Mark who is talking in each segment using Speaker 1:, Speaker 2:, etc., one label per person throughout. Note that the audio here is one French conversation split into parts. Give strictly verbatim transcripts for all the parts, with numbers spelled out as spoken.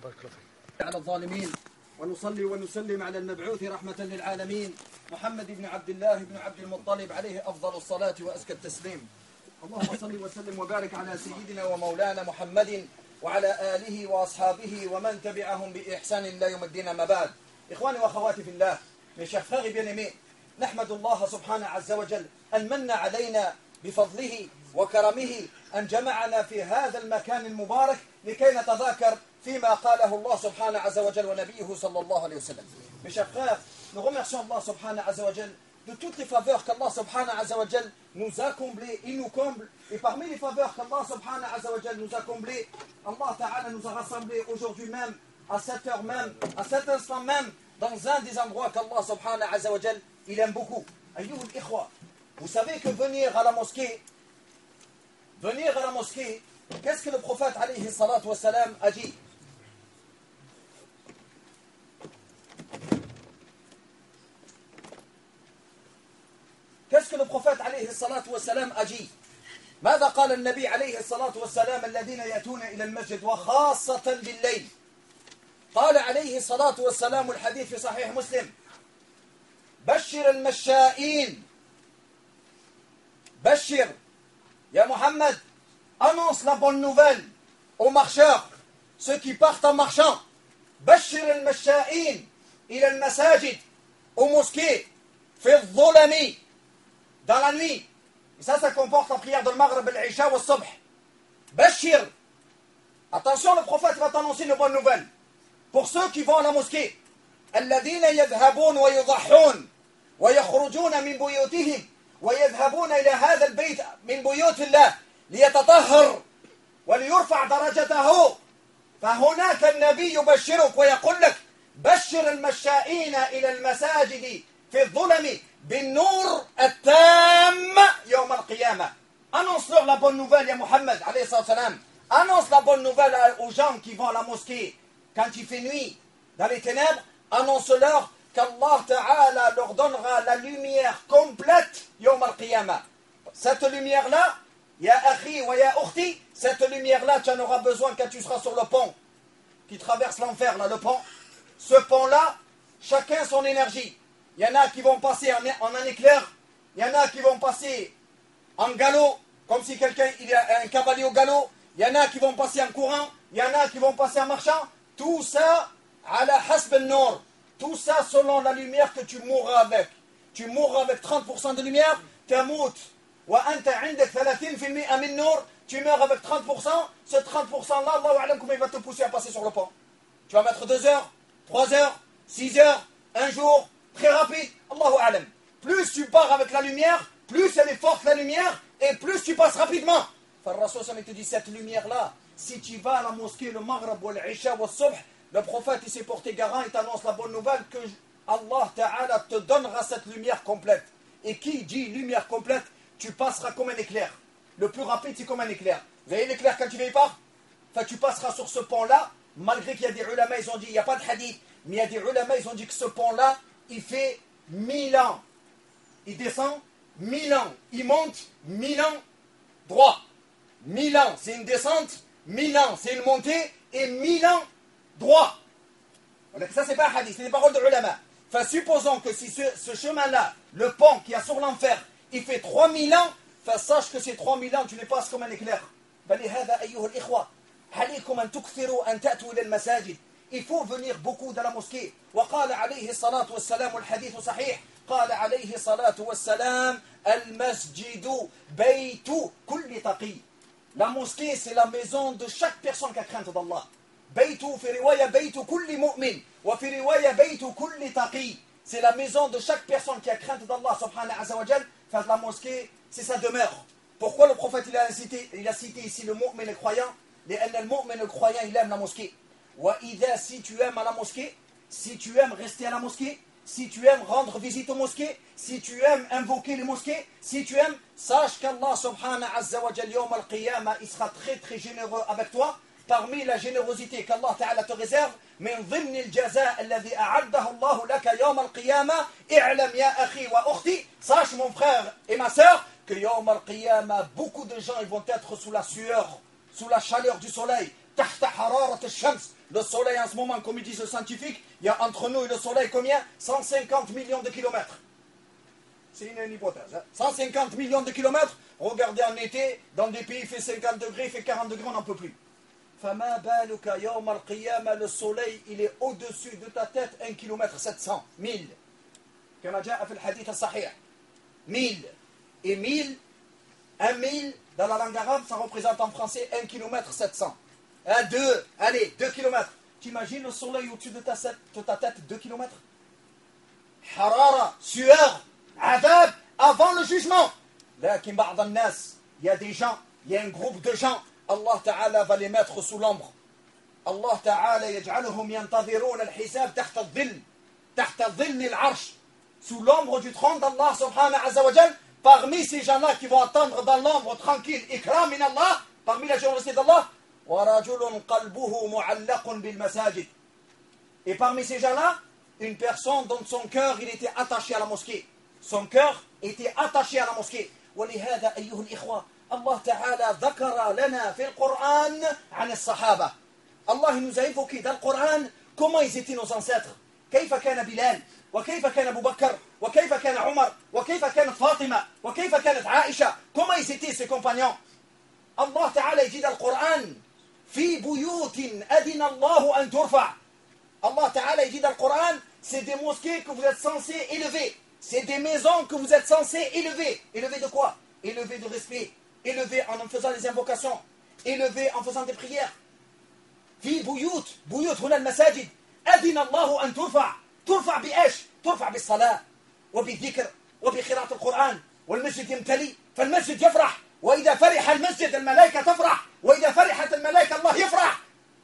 Speaker 1: على الظالمين ونصلي ونسلم على المبعوث رحمة للعالمين محمد بن عبد الله بن عبد المطلب عليه أفضل الصلاة وأزكى التسليم. اللهم صل وسلم وبارك على سيدنا ومولانا محمد وعلى آله وأصحابه ومن تبعهم بإحسان إلى يوم الدين. ما بعد. إخواني وأخواتي في الله, mes chers frères et bien-aimés, نحمد الله سبحانه عز وجل أن من علينا بفضله وكرمه أن جمعنا في هذا المكان المبارك لكي نتذاكر فيما قاله الله سبحانه عز وجل ونبيه صلى الله عليه وسلم. Mes chers frères, nous remercions Allah subhanahu wa ta'ala de toutes les faveurs qu'Allah subhanahu wa ta'ala nous a comblées, il nous comble. Et parmi les faveurs qu'Allah subhanahu wa ta'ala nous a comblées, Allah ta'ala nous a rassemblés aujourd'hui même, à cette heure même, à cet instant même, dans un des endroits qu'Allah subhanahu wa ta'ala il aime beaucoup. Ayyuhul ikhwa, vous savez que venir à la mosquée, venir à la mosquée, qu'est-ce que le prophète alayhi salatu wa salam a dit? Qu'est-ce que le prophète عليه الصلاة والسلام a dit? ماذا قال النبي عليه الصلاة والسلام الذين يأتون إلى المسجد وخاصة بالليل؟ قال عليه الصلاة والسلام الحديث في صحيح مسلم: بشر المشائين. بشر يا محمد, annonce la bonne nouvelle aux marcheurs, ceux qui partent en marchant. بشر المشائين إلى المساجد, aux mosquées, في الظلم, dans la nuit. Et ça, ça comporte la prière de Maghrib, l'Isha ou Subh. Bashir. Attention, le prophète va t'annoncer une bonne nouvelle. Pour ceux qui vont à la mosquée. الذين يذهبون ويضحون ويخرجون من بيوتهم ويذهبون إلى هذا البيت من بيوت الله ليتطهر وليرفع درجته. فهناك النبي يبشرك ويقول لك: بشر المشائين إلى المساجد في الظلم بالنور التام يوم القيامة. Annonce-leur la bonne nouvelle, ya Muhammad alayhi salam. Annonce la bonne nouvelle aux gens qui vont à la mosquée quand il fait nuit dans les ténèbres. Annonce-leur qu'Allah Ta'ala leur donnera la lumière complète yawm al-qiyamah. Cette lumière-là, ya akhi wa ya ukhti, cette lumière-là, tu en auras besoin quand tu seras sur le pont qui traverse l'enfer, là, le pont. Ce pont-là, chacun son énergie. Il y en a qui vont passer en, en un éclair, il y en a qui vont passer en galop, comme si quelqu'un, il y a un cavalier au galop, il y en a qui vont passer en courant, il y en a qui vont passer en marchant. Tout ça, ala hasb al-nour, tout ça selon la lumière que tu mourras avec. Tu mourras avec trente pour cent de lumière, tamout, wa anta indak thalathine fil mi'a min nour, tu meurs avec trente pour cent, ce trente pour cent là, Allahu a'lam comment il va te pousser à passer sur le pont. Tu vas mettre deux heures, trois heures, six heures, un jour, très rapide, Allahu a'lam. Plus tu pars avec la lumière, plus elle est forte la lumière, et plus tu passes rapidement. Enfin, le Rasul te dit, cette lumière-là, si tu vas à la mosquée, le Maghrib, ou l'Isha, ou le Subh, le prophète, il s'est porté garant, il t'annonce la bonne nouvelle que Allah Ta'ala te donnera cette lumière complète. Et qui dit lumière complète, tu passeras comme un éclair. Le plus rapide, c'est comme un éclair. Vous voyez l'éclair quand tu veilles pas? Enfin, tu passeras sur ce pont-là, malgré qu'il y a des ulama, ils ont dit, il n'y a pas de hadith, mais il y a des ulama, ils ont dit que ce pont-là, il fait mille ans. Il descend mille ans. Il monte mille ans droit. Mille ans, c'est une descente. Mille ans, c'est une montée. Et mille ans droit. Donc ça, c'est pas un hadith, c'est des paroles de ulama. Enfin, supposons que si ce, ce chemin-là, le pont qui a sur l'enfer, il fait trois mille ans, enfin, sache que ces trois mille ans, tu les passes comme un éclair. فلهذا أيها الإخوة عليكم أن تكثروا أن تأتوا إلى المساجد. Il faut venir beaucoup dans la mosquée. وقال عليه الصلاة والسلام والحديث صحيح. قال عليه الصلاة والسلام المسجد بيت كل تقي. La mosquée, c'est la maison de chaque personne qui a crainte d'Allah. بيت في رواية بيت كل مؤمن وفي رواية بيت كل تقي. C'est la maison de chaque personne qui a crainte d'Allah subhanahu wa ta'ala. Enfin, la mosquée, c'est sa demeure. Pourquoi le prophète il a cité, il a cité ici le mu'min, le croyant? لأن المؤمن le croyant, il aime la mosquée. وإذا, si tu aimes à la mosquée, si tu aimes rester à la mosquée, si tu aimes rendre visite aux mosquées, si tu aimes invoquer les mosquées, si tu aimes, sache qu'Allah subhanahu wa ta'ala yawm al-qiyamah, il sera très très généreux avec toi. Parmi la générosité qu'Allah ta'ala te réserve, من ضمن الجزاء الذي أعده الله لك يوم القيامة اعلم يا أخي وأختي, sache mon frère et ma sœur que yawm al-qiyamah, beaucoup de gens ils vont être sous la sueur, sous la chaleur du soleil, تحت حرارة الشمس. Le soleil en ce moment, comme ils disent les scientifiques, il y a entre nous et le soleil combien? cent cinquante millions de kilomètres. C'est une, une hypothèse. Hein? cent cinquante millions de kilomètres. Regardez en été, dans des pays il fait cinquante degrés, il fait quarante degrés, on n'en peut plus. فما بالك يوم القيامة, le soleil il est au-dessus de ta tête un kilomètre sept cents, mille. كما جاء في الحديث الصحيح. mille. Et mille, un mille, dans la langue arabe, ça représente en français un kilomètre sept cents. Un, deux, allez, deux kilomètres. T'imagines le soleil au-dessus de ta, de ta tête, deux kilomètres? Harara, sueur, adab, avant le jugement. Lakin ba'd an-nas, il y a des gens, il y a un groupe de gens, Allah Ta'ala va les mettre sous l'ombre. Allah Ta'ala yaj'aluhum yantadhirun al-hisab tahta al-dhill, tahta dhill al-arsh, sous l'ombre du trône d'Allah subhanahu wa ta'ala. Parmi ces gens-là qui vont attendre dans l'ombre tranquille, ikram min Allah, parmi la générosité d'Allah, وَرَجُلٌ قَلْبُهُ مُعَلَّقٌ بِالْمَسَاجِدِ. Et parmi ces gens-là, une personne dont son cœur il était attaché à la mosquée. Son cœur était attaché à la mosquée. ولهذا أيها الإخوة الله تعالى ذكر لنا في القرآن عن الصحابة. Allah nous a évoqué dans le Coran comment ils étaient nos ancêtres. كيف كان بلال وكيف كان أبو بكر وكيف كان عمر وكيف كانت فاطمة وكيف كانت عائشة. Comment ils étaient ses compagnons. Allah تعالى dit dans le Coran في بيوت أذن الله أن ترفع. Allah Ta'ala dit dans le Coran, c'est des mosquées que vous êtes censés élever. C'est des maisons que vous êtes censés élever. Élever de quoi? Élever de respect. Élever en faisant des invocations. Élever en faisant des prières. في بيوت بيوت هنا المساجد أذن الله أن ترفع. ترفع بإيش؟ ترفع بالصلاة وبالذكر وبقراءة القرآن. والمسجد يمتلي فالمسجد يفرح. وإذا فرح المسجد الملائكة تفرح. وإذا فرحت الملائكة الله يفرح.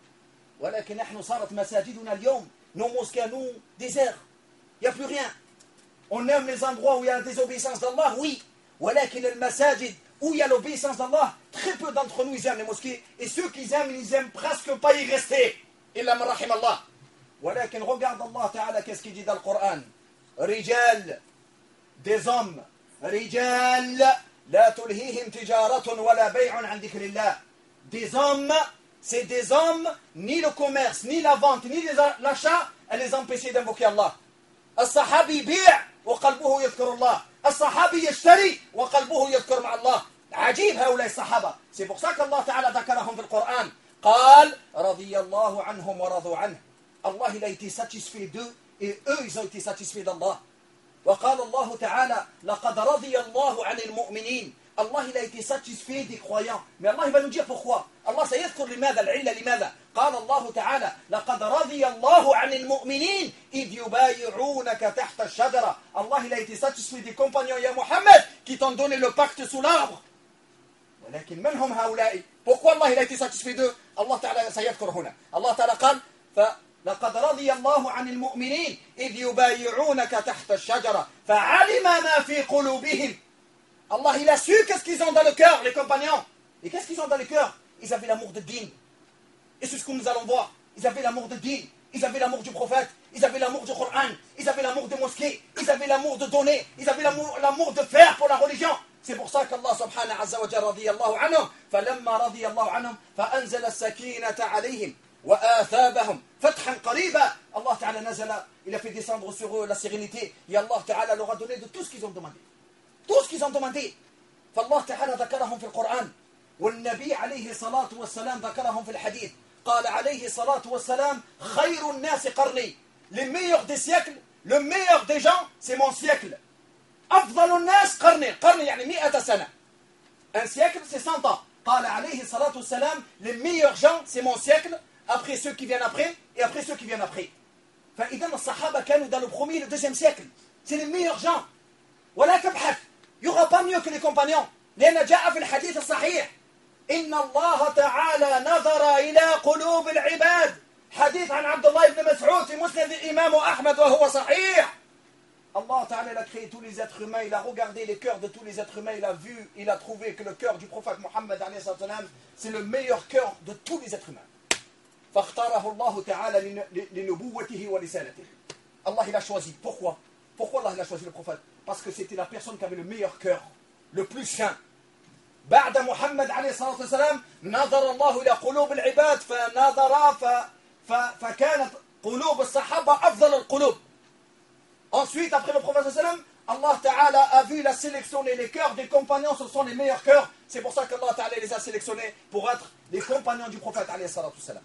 Speaker 1: ولكن نحن صارت مساجدنا اليوم nos mosquées nous déserts. Il n'y a plus rien. On aime les endroits où il y a la désobéissance d'Allah, oui. ولكن المساجد où il y a l'obéissance d'Allah, très peu d'entre nous ils aiment les mosquées. Et ceux qui aiment, ils aiment presque pas y rester. إلا من رحم الله. ولكن regarde Allah Ta'ala qu'est-ce qu'il dit dans le Coran. رجال, des hommes. رجال لا تلهيهم تجارة ولا بيع عن ذكر الله. Des hommes. C'est des hommes, ni le commerce, ni la vente, ni l'achat, elle les empêchait d'invoquer Allah. الصحابي يبيع وقلبه يذكر الله. الصحابي يشتري وقلبه يذكر مع الله. عجيب هؤلاء الصحابة. C'est pour ça qu'Allah Ta'ala ذكرهم في القرآن. قال رضي الله عنهم ورضوا عنه. Allah il a été satisfait d'eux et eux ils ont été satisfaits d'Allah. وقال الله تعالى لقد رضي الله عن المؤمنين. Allah il a été satisfait des croyants. Mais Allah il va nous dire pourquoi. Allah سيذكر لماذا العلة لماذا. قال الله تعالى لقد رضي الله عن المؤمنين إذ يبايعونك تحت الشجرة. Allah il a été satisfait des compagnons يا محمد qui t'ont donné le pacte sous l'arbre. ولكن من هم هؤلاء. Pourquoi Allah il a été satisfait d'eux. Allah تعالى سيذكر هنا. Allah تعالى قال لقد رضي الله عن المؤمنين إذ يبايعونك تحت الشجرة فعلم ما في قلوبهم. Allah il a su qu'est-ce qu'ils ont dans le cœur, les compagnons. Et qu'est-ce qu'ils ont dans le cœur. Ils avaient l'amour de din. Et c'est ce que nous allons voir. Ils avaient l'amour de din. Ils avaient l'amour du prophète. Ils avaient l'amour du Coran. Ils avaient l'amour des mosquées. Ils avaient l'amour de donner. Ils avaient l'amour, l'amour de faire pour la religion. C'est pour ça qu'Allah subhanahu wa ta'ala رضي الله عنهم فلما رضي الله عنهم فأنزل السكينة عليهم وآثابهم فتحا قريبا. Allah ta'ala nazala. Il a fait descendre sur eux la sérénité. Et Allah ta'ala leur a donné de tout ce qu'ils ont demandé. Tout ce qu'ils ont demandé. فالله تعالى ذكرهم في القرآن والنبي عليه الصلاة والسلام ذكرهم في الحديث. قال عليه الصلاة والسلام خير الناس قرني. Les meilleurs des siècles, le meilleur des gens, c'est mon siècle. أفضل الناس قرني. قرني يعني مئة سنة. Un siècle, c'est cent ans. قال عليه الصلاة والسلام les meilleurs gens, c'est mon siècle. Après ceux qui viennent après et après ceux qui viennent après. فإذا الصحابة كانوا dans le premier et le deuxième siècle. C'est les meilleurs gens. ولا تبحث. Il n'y aura pas mieux que les compagnons. لأن جاء في الحديث الصحيح إن الله تعالى نظر إلى قلوب العباد. حديث عن عبد الله بن مسعود في مسند الإمام أحمد وهو صحيح. Allah Ta'ala a créé tous les êtres humains, il a regardé les cœurs de tous les êtres humains, il a vu, il a trouvé que le cœur du prophète Mohammed c'est le meilleur cœur de tous les êtres humains. فاختاره الله تعالى لنبوته ورسالته. Allah il a choisi. Pourquoi? Pourquoi Allah il a choisi le prophète? Parce que c'était la personne qui avait le meilleur cœur, le plus saint. بعد محمد عليه الصلاة والسلام نظر الله إلى قلوب العباد فنظر ف... ف... فكانت قلوب الصحابة أفضل القلوب. Ensuite, après le prophète sallallahu alayhi wa sallam, Allah Ta'ala a vu la sélectionner les cœurs des compagnons, ce sont les meilleurs cœurs. C'est pour ça qu'Allah Ta'ala les a sélectionnés pour être les compagnons du prophète alayhi salatu wassalam.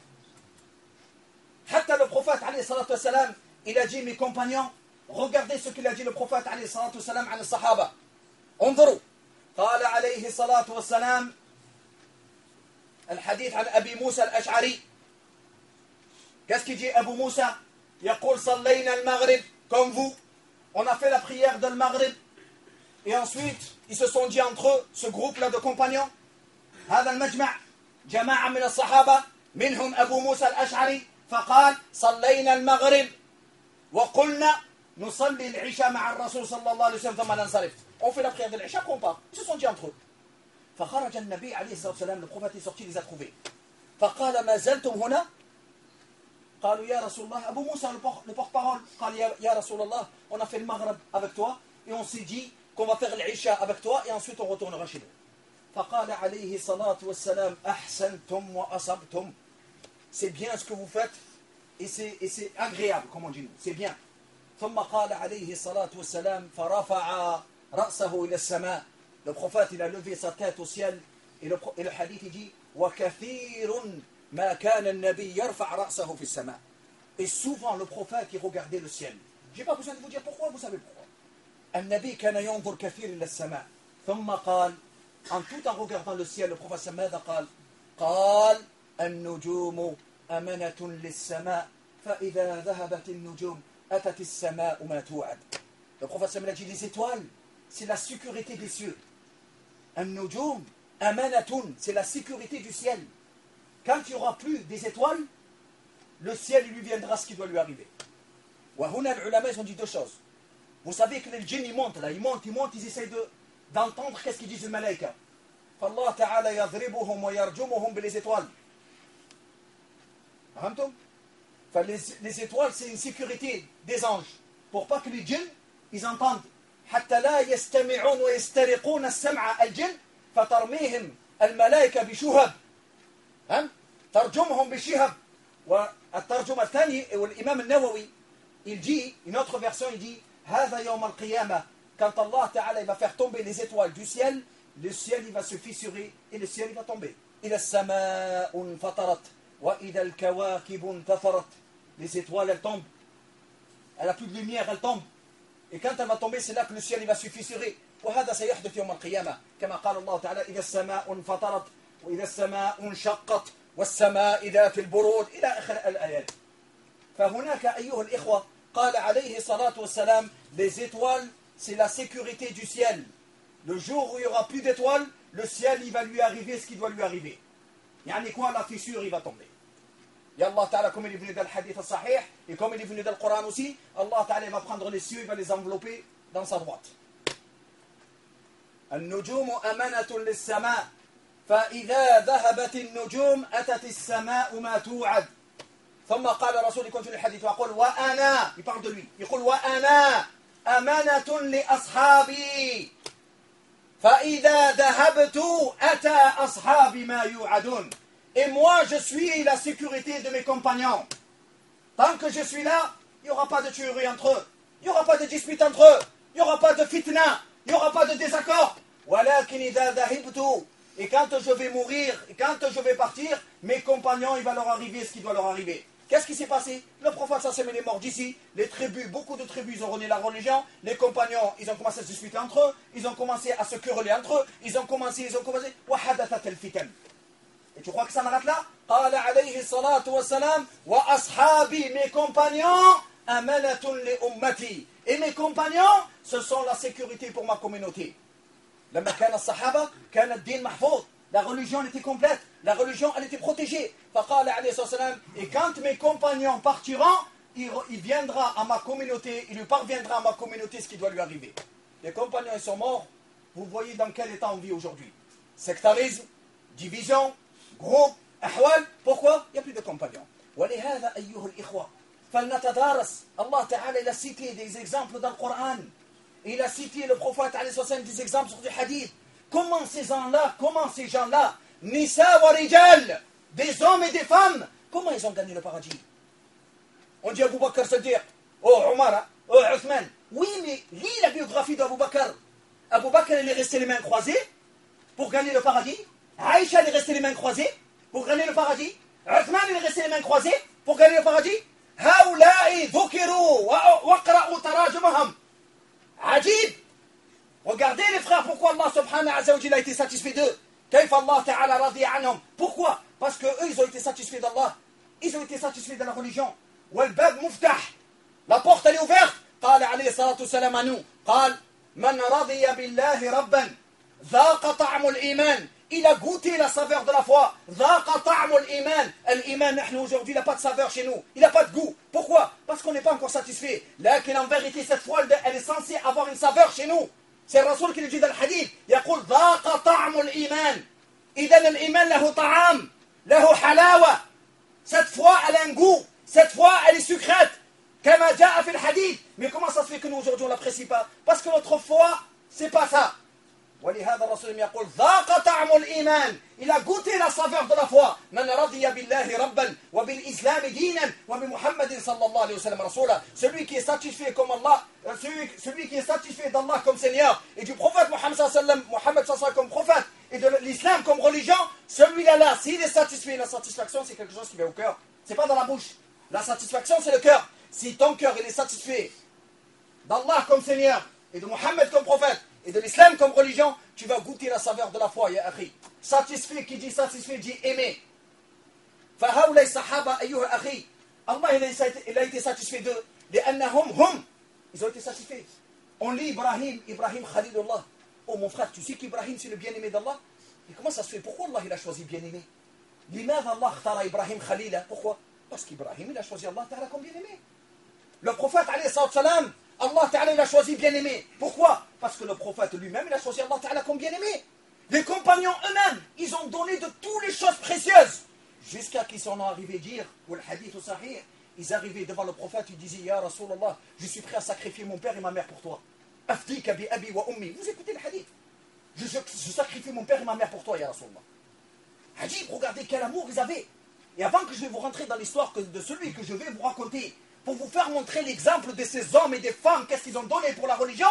Speaker 1: Hatta le prophète alayhi salatu wassalam, il a dit mes compagnons, regardez ce qu'il a dit le prophète alayhi salatu wassalam à les sahaba. انظروا. قال عليه الصلاة والسلام الحديث عن أبي موسى الأشعري. Qu'est-ce qu'il dit Abu Moussa? يقول صلينا المغرب comme vous. On a fait la prière de Maghrib. Et ensuite, ils se sont dit entre eux, ce groupe-là de compagnons, هذا المجمع جماعة من الصحابة منهم أبو موسى الأشعري فقال صلينا المغرب وقلنا نصلي العشاء مع الرسول صلى الله عليه وسلم ثم ننصرف. On fait la prière de l'Isha, qu'on part. Ils se sont dit entre eux. فخرج النبي عليه الصلاة والسلام, le prophète est sorti, il les a trouvés. فقال ما زلتم هنا؟ قالوا يا رسول الله, Abu Moussa le porte-parole, قال يا, يا رسول الله, on a fait le Maghreb avec toi et on s'est dit qu'on va faire l'Isha avec toi et ensuite on retournera chez nous. فقال عليه الصلاة والسلام أحسنتم وأصبتم. C'est bien ce que vous faites et c'est, et c'est agréable, comme on dit nous, c'est bien. ثم قال عليه الصلاة والسلام فرفع رأسه إلى السماء. Le prophète il a levé sa tête au ciel et le, et le hadith il dit وكثير ما كان النبي يرفع رأسه في السماء. Et souvent le prophète il regardait le ciel. Je n'ai pas besoin de vous dire pourquoi, vous savez pourquoi. النبي كان ينظر كثير إلى السماء ثم قال, en tout en regardant le ciel, le prophète ماذا قال؟ قال النجوم أمنة للسماء فإذا ذهبت النجوم أتت السماء ما توعد. Le prophète a dit les étoiles, c'est la sécurité des cieux. النجوم أمنة, c'est la sécurité du ciel. Quand il n'y aura plus des étoiles, le ciel il lui viendra ce qui doit lui arriver. وهنا العلماء ils ont dit deux choses. Vous savez que les djinns ils montent là, ils montent, ils montent, ils essayent de, d'entendre qu'est-ce qu'ils disent les malaïkas. فالله تعالى يضربهم ويرجمهم بالles étoiles. فهمتم؟ Les, les étoiles, c'est une sécurité des anges. Pour pas que les djinns, ils entendent. حتى لا يستمعون ويسترقون السمع الجن فترميهم الملائكة بشهب. هم؟ ترجمهم بشهب. والترجمة الثانية والإمام النووي il dit, une autre version, il dit هذا يوم القيامة. Quand Allah Ta'ala il va faire tomber les étoiles du ciel, le ciel il va se fissurer et le ciel il va tomber. إذا السماء انفطرت وإذا الكواكب انتثرت. Les étoiles, elles tombent. Elle n'a plus de lumière, elle tombe. Et quand elle va tomber, c'est là que le ciel il va se fissurer. وهذا سيحدث يوم القيامة كما قال الله تعالى إذا السماء انفطرت وإذا السماء انشقت والسماء ذات البروج إلى آخر الآيات. فهناك أيها الإخوة قال عليه الصلاة والسلام les étoiles c'est la sécurité du ciel. Le jour où il n'y aura plus d'étoiles, le ciel il va lui arriver ce qui doit lui arriver. يعني quoi, la fissure il va tomber. Et Allah Ta'ala, comme il est venu dans le hadith al-sahih, et comme il est venu dans le Coran aussi, Allah Ta'ala va prendre les cieux, il va les envelopper dans sa droite. النجوم أمنة للسماء فإذا ذهبت النجوم أتت السماء ما توعد. ثم قال الرسول يكون في الحديث ويقول وأنا, il parle de lui, يقول وأنا أمنة لأصحابي فإذا ذهبت أتى أصحابي ما يوعدون. Et moi, je suis la sécurité de mes compagnons. Tant que je suis là, il n'y aura pas de tuerie entre eux. Il n'y aura pas de dispute entre eux. Il n'y aura pas de fitna. Il n'y aura pas de désaccord. Et quand je vais mourir, et quand je vais partir, mes compagnons, il va leur arriver ce qui doit leur arriver. Qu'est-ce qui s'est passé? Le prophète sallallahu alayhi wa sallam est mort d'ici. Les tribus, beaucoup de tribus, ils ont renié la religion. Les compagnons, ils ont commencé à se disputer entre eux. Ils ont commencé à se quereller entre eux. Ils ont commencé, ils ont commencé. Et tu crois que ça m'arrête là? قال عليه الصلاة والسلام وأصحابي, mes compagnons أمنة لأمتي. Et mes compagnons, ce sont la sécurité pour ma communauté. لما كان الصحابة كان الدين محفوظ. La religion elle était complète. La religion elle était protégée. فقال عليه الصلاة والسلام, et quand mes compagnons partiront, il, il viendra à ma communauté, il lui parviendra à ma communauté ce qui doit lui arriver. Les compagnons ils sont morts. Vous voyez dans quel état on vit aujourd'hui. Sectarisme, division, groupe, أحوال. Pourquoi? Il n'y a plus de compagnons. ولهذا أيها الإخوة فلنتدارس. Allah Ta'ala il a cité des exemples dans le Coran. Il a cité le prophète alayhi wa sallam des exemples sur du hadith. comment ces gens-là, comment ces gens-là, Nisa wa Rijal, des hommes et des femmes, comment ils ont gagné le paradis? On dit Abu Bakr Siddiq, oh Omar, oh Othman. Oui, mais lis la biographie d'Abu Bakr. Abu Bakr, il est resté les mains croisées pour gagner le paradis. Aïcha, il est resté les mains croisées pour gagner le paradis. Othman, il est resté les mains croisées pour gagner le paradis. Haoula'i dhukiru waqra'u tarajumahum. Ajib. Regardez les frères, pourquoi Allah subhanahu wa ta'ala a été satisfait d'eux. Kayf Allah ta'ala radiya anhum. Pourquoi? Parce qu'eux, ils ont été satisfaits d'Allah. Ils ont été satisfaits de la religion. Wal bab muftah. La porte, elle est ouverte. قال عليه الصلاة والسلام عنه قال من رضي بالله ربا ذاق طعم الإيمان. Il a goûté la saveur de la foi. ذاق طعم الإيمان. الإيمان, نحن aujourd'hui, il n'a pas de saveur chez nous. Il n'a pas de goût. Pourquoi? Parce qu'on n'est pas encore satisfait. لكن en vérité, cette foi, elle est censée avoir une saveur chez nous. C'est le Rasoul qui le dit dans le hadith. يقول ذاق طعم الإيمان. إذن الإيمان له طعام, له حلاوة. Cette foi, elle a un goût. Cette foi, elle est sucrète. كما جاء في الحديث. Mais comment ça se fait que nous aujourd'hui on l'apprécie pas? Parce que notre foi, c'est pas ça. ولهذا الرسول يقول ذاق طعم الإيمان. Il a goûté la saveur de la foi. من رضي بالله ربا وبالإسلام دينا وبمحمد صلى الله عليه وسلم رسولا. Celui qui est satisfait comme Allah, celui, celui qui est satisfait d'Allah comme Seigneur et du prophète Mohammed sallallahu alayhi wa sallam, Mohammed sallallahu alayhi wa sallam comme prophète et de l'islam comme religion, celui-là là, s'il est satisfait, la satisfaction c'est quelque chose qui vient au cœur. C'est pas dans la bouche. La satisfaction c'est le cœur. Si ton cœur il est satisfait d'Allah comme Seigneur et de Mohammed comme prophète et de l'islam comme religion, tu vas goûter la saveur de la foi, ya akhi. Satisfait, qui dit satisfait, dit aimé. فهؤلاء الصحابة أيها أخي Allah il a été satisfait d'eux. لأنهم هم. Ils ont été satisfaits. On lit Ibrahim, Ibrahim Khalilullah. Oh mon frère, tu sais qu'Ibrahim c'est le bien-aimé d'Allah? Et comment ça se fait? Pourquoi Allah il a choisi bien-aimé? لماذا الله اختار إبراهيم خليلا? Pourquoi? Parce qu'Ibrahim il a choisi Allah Ta'ala comme bien-aimé. Le prophète alayhi salam, Allah Ta'ala il a choisi bien-aimé. Pourquoi? Parce que le prophète lui-même il a choisi Allah Ta'ala comme bien-aimé. Les compagnons eux-mêmes, ils ont donné de toutes les choses précieuses. Jusqu'à qu'ils sont arrivés dire, ou le hadith au sahih, ils arrivaient devant le prophète, ils disaient, Ya Rasulallah, je suis prêt à sacrifier mon père et ma mère pour toi. Afdika bi abi wa ummi. Vous écoutez le hadith. Je, je sacrifie mon père et ma mère pour toi, Ya Rasulallah. Hadith, regardez quel amour ils avaient. Et avant que je vais vous rentrer dans l'histoire de celui que je vais vous raconter, pour vous faire montrer l'exemple de ces hommes et des femmes, qu'est-ce qu'ils ont donné pour la religion.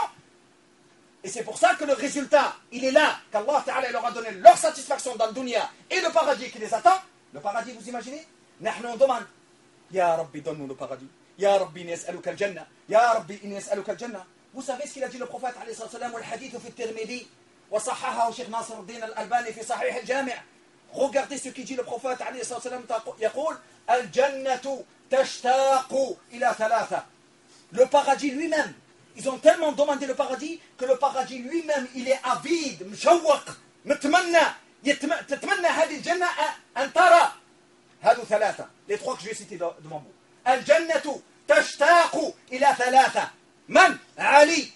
Speaker 1: Et c'est pour ça que le résultat, il est là, qu'Allah Ta'ala leur a donné leur satisfaction dans le dunya et le paradis qui les attend. Le paradis, vous imaginez? Nahnu on demande, Ya Rabbi, donne-nous le paradis. Ya Rabbi, inni as'aluka al-jannah. Ya Rabbi, inni as'aluka al-jannah. Vous savez ce qu'il a dit le prophète, alayhi salam, le hadith fi Tirmidhi, wa sahaha Sheikh Nasr al-Din al-Albani fi Sahih al-Jami'. Regardez ce qu'il dit le prophète, alayhi salam, yaqul, al-jannatu tashtaqu ila thalatha. Le paradis lui-même, ils ont tellement demandé le paradis que le paradis lui-même, il est avide, mshawwaq, mutmanna, تتمنى هذه الجنة أن ترى هذو ثلاثة. Les trois que je vais citer devant vous. الجنة تشتاق إلى ثلاثة. من؟ علي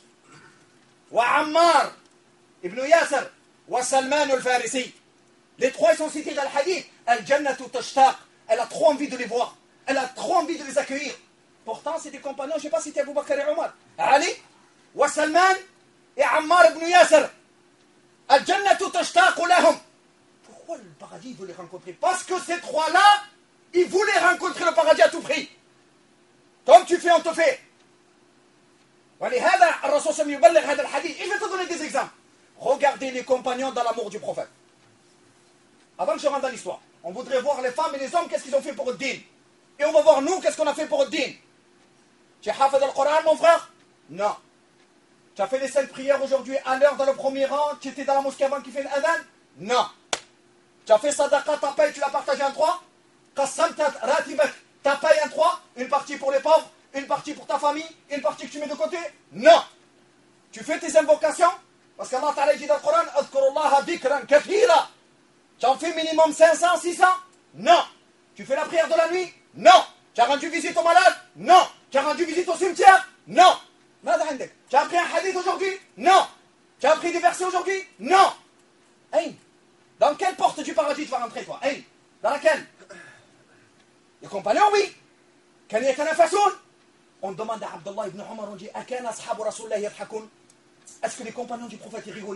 Speaker 1: وعمار ابن ياسر وسلمان الفارسي. Les trois ils sont cités dans le hadith. الجنة تشتاق. Elle a trop envie de les voir. Elle a trop envie de les accueillir. Pourtant c'est des compagnons, je ne sais pas si c'était Abu Bakr et Omar. Ali وسلمان et Ammar ibn Yasser. Al-Jannatu tashtaqu lahum. Pourquoi le paradis veut les rencontrer? Parce que ces trois-là, ils voulaient rencontrer le paradis à tout prix. Comme tu fais, on te fait. ولهذا الرسول صلى الله عليه وسلم يبلغ هذا الحديث. Et je vais te donner des exemples. Regardez les compagnons dans l'amour du prophète. Avant que je rentre dans l'histoire, on voudrait voir les femmes et les hommes, qu'est-ce qu'ils ont fait pour le din. Et on va voir nous, qu'est-ce qu'on a fait pour le din. Tu as hafid al-Qur'an, mon frère? Non. Tu as fait les cinq prières aujourd'hui à l'heure dans le premier rang? Tu étais dans la mosquée avant qu'il fait l'adhan? Non. Tu as fait sadaqa, ta paye, tu l'as partagé en trois? Qassamta ratibak, ta paye en trois? Une partie pour les pauvres, une partie pour ta famille, une partie que tu mets de côté? Non. Tu fais tes invocations? Parce qu'Allah Ta'ala dit dans le Coran, Adhkurullaha dhikran kathira. Tu en fais minimum cinq cents, six cents? Non. Tu fais la prière de la nuit? Non. Tu as rendu visite aux malades? Non. Tu as rendu visite au cimetière? Non. Tu as appris un hadith aujourd'hui? Non. Tu as appris des versets aujourd'hui? Non. Hey. Dans quelle porte du paradis tu vas rentrer toi? Hey. Dans laquelle? Les compagnons, oui. On demande à Abdullah ibn Omar, on dit, est-ce que les compagnons du prophète rigolaient?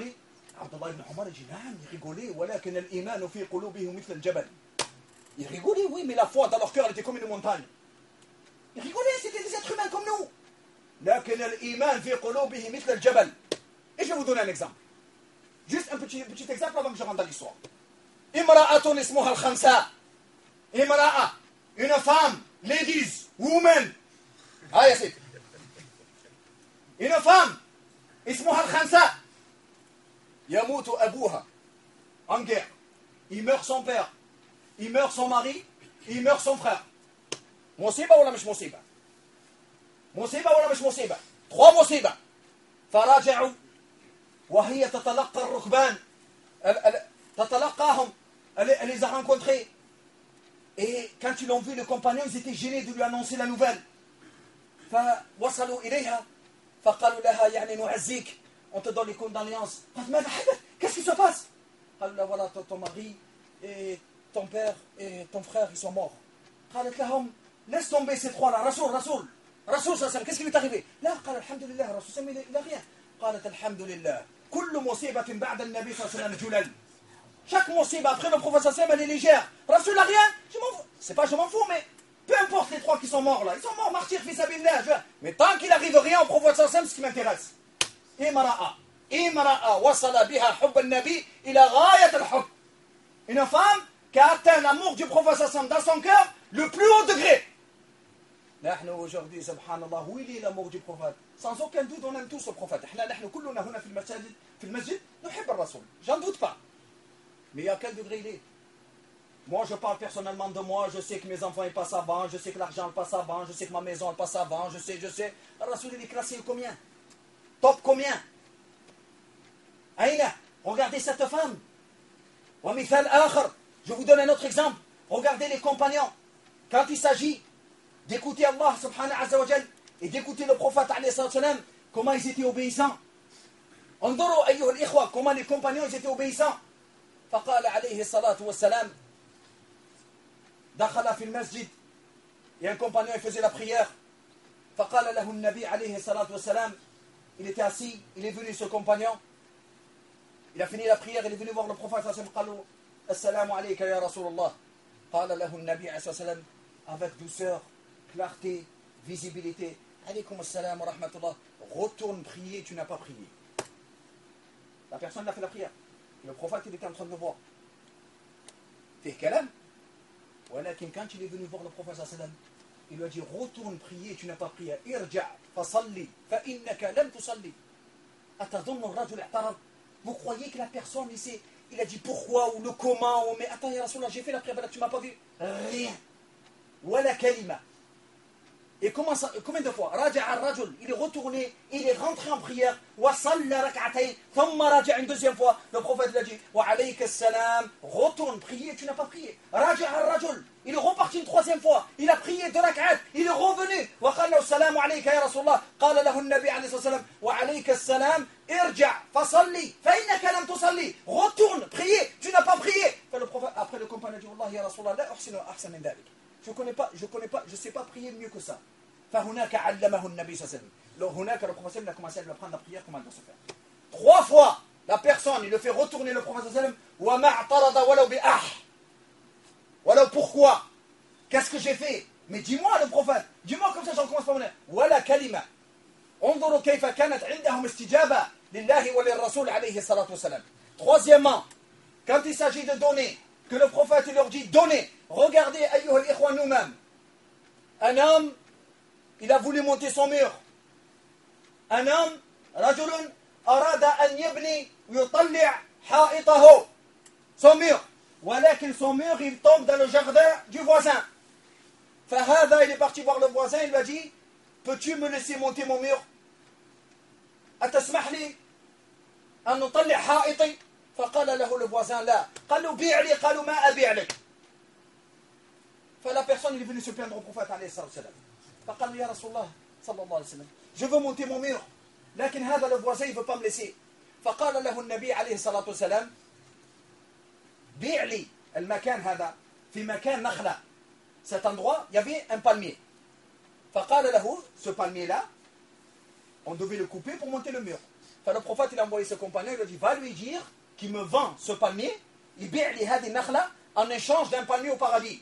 Speaker 1: عبد الله بن عمر dit نعم, il rigolait, ولكن الإيمان في قلوبهم مثل الجبل. Il rigolait, oui, mais la foi dans leur cœur elle était comme une montagne. Il rigolait, c'était des êtres humains comme nous. لكن الإيمان في قلوبهم مثل الجبل. Et je vais vous donner un exemple. Juste un petit, petit exemple avant que je rentre dans l'histoire. امرأة اسمها الخنساء. امرأة, une femme, ladies, woman. Ah, يا سيدي. Une femme, اسمها الخنساء. يموت أبوها en guerre. Il meurt son père. Il meurt son mari. Il meurt son frère. مصيبة ولا مش مصيبة؟ مصيبة ولا مش مصيبة؟ trois مصيبة. فرجعوا وهي تتلقى الركبان. تتلقاهم. Elle les a rencontrés. Et quand ils l'ont vu, les compagnons, ils étaient gênés de lui annoncer la nouvelle. فوصلوا إليها فقالوا لها يعني نعزيك. On te donne les condoléances. Qu'est-ce qui se passe? قالوا لها voilà ton mari et ton père et ton frère ils sont morts. قالت لهم laisse tomber ces trois là. رسول رسول رسول صلى الله عليه وسلم, qu'est-ce qui lui est arrivé? لا, قال الحمد لله. رسول صلى الله عليه وسلم, il n'a rien. قالت الحمد لله كل مصيبة بعد النبي صلى الله عليه وسلم جلل. Chaque مصيبة après le prophète صلى الله عليه وسلم elle est légère. رسول n'a rien, je m'en fous. C'est pas je m'en fous, mais peu importe les trois qui sont morts là, ils sont morts martyrs fils abillah. Mais tant qu'il n'arrive rien au prophète صلى الله عليه وسلم, c'est ce qui m'intéresse. امرأة امرأة وصل بها حب النبي إلى غاية الحب. Une femme qui a atteint l'amour du prophète صلى الله عليه وسلم dans son cœur le plus haut degré. نحن aujourd'hui subhanallah, où il est l'amour du prophète? Sans aucun doute on aime tous le prophète. احنا نحن كلنا هنا في المساجد في المسجد نحب الرسول, j'en doute pas. Mais à quel degré il est? Moi je parle personnellement de moi, je sais que mes enfants ils passent avant, je sais que l'argent passe avant, je sais que ma maison elle passe avant, je sais, je sais. Le Rasoul il est classé combien? Top combien? Aïna, regardez cette femme. ومثال آخر, je vous donne un autre exemple. Regardez les compagnons. Quand il s'agit d'écouter Allah subhanahu wa ta'ala et d'écouter le prophète alayhi salam, comment ils étaient obéissants. انظروا أيها الإخوة, comment les compagnons ils étaient obéissants. فقال عليه الصلاة والسلام دخل في المسجد, et un compagnon il faisait la prière. فقال له النبي عليه الصلاة والسلام, il était assis, il est venu ce compagnon, il a fini la prière, il est venu voir le prophète صلى الله عليه وسلم. قالوا السلام عليك يا رسول الله. قال له النبي عليه الصلاة والسلام avec douceur, clarté, visibilité, عليكم السلام ورحمة الله. Retourne prier, tu n'as pas prié. La personne a fait la prière. Le prophète il était en train de le voir. فيه كلام. ولكن quand il est venu voir le prophète صلى الله عليه وسلم, il lui a dit retourne prier, tu n'as pas prié. ارجع فصلي فإنك لم تصلي. أتظن الرجل اعترض. Vous croyez que la personne il, il a dit pourquoi ou le comment ou mais attends ya Rasulallah, j'ai fait la prière, tu m'as pas vu. Rien. Wala kalima. Et comment ça, combien de fois? Raja'a al-rajul, il est retourné, il est rentré en prière. Wa salla rak'atayn, thumma raja'a une deuxième fois. Le prophète lui a dit wa alayka as-salam, retourne prier, tu n'as pas prié. Raja'a al-rajul, il est reparti une troisième fois, il a prié deux rak'at, il est revenu. Wa qala as-salam alayka ya Rasulallah. Qala lahu an-nabi alayhi salam wa alayka as-salam, irja' fa salli fa innaka lam tusalli. Retourne prier, tu n'as pas prié. Le prophète, après le compagnon a dit wallahi ya Rasulallah, la uhsinu ahsan min dhalik. Je connais pas, je connais pas, je sais pas prier mieux que ça. فهناك علمه النبي صلى الله عليه وسلم. هناك le prophète a commencé à lui apprendre la prière comment elle doit se faire. Trois fois, la personne, il le fait retourner le prophète صلى الله عليه وسلم. وما اعترض ولو بأح. ولو pourquoi? Qu'est-ce que j'ai fait? Mais dis-moi le prophète, dis-moi comme ça j'en commence par mon nom. ولا كلمة. انظروا كيف كانت عندهم استجابة لله وللرسول عليه الصلاة والسلام. Troisièmement, quand il s'agit de donner, que le prophète il leur dit donnez. Regardez أيها الإخوة nous-mêmes. Un homme, il a voulu monter son mur. Un homme, رجل أراد أن يبني ويطلع حائطه, son mur. ولكن son mur, il tombe dans le jardin du voisin. فهذا, il est parti voir le voisin, il lui a dit, peux-tu me laisser monter mon mur? أتسمح لي أن نطلع حائطي? فقال له le voisin لا. قال له بيع لي. قالوا ما أبيع لك. فلا personne il est venu se plaindre au prophète عليه الصلاة والسلام. فقال يا رسول الله صلى الله عليه وسلم, je veux monter mon mur, لكن هذا le voisin il veut pas me laisser. فقال له النبي عليه الصلاة والسلام بيع لي المكان هذا في مكان نخلة. Cet endroit, il y avait un palmier. فقال له, ce palmier là, on devait le couper pour monter le mur. Enfin, le prophète, il a envoyé ce compagnon, il lui a dit, va lui dire qu'il me vend ce palmier, il bi'li hadi nakhla, en échange d'un palmier au paradis.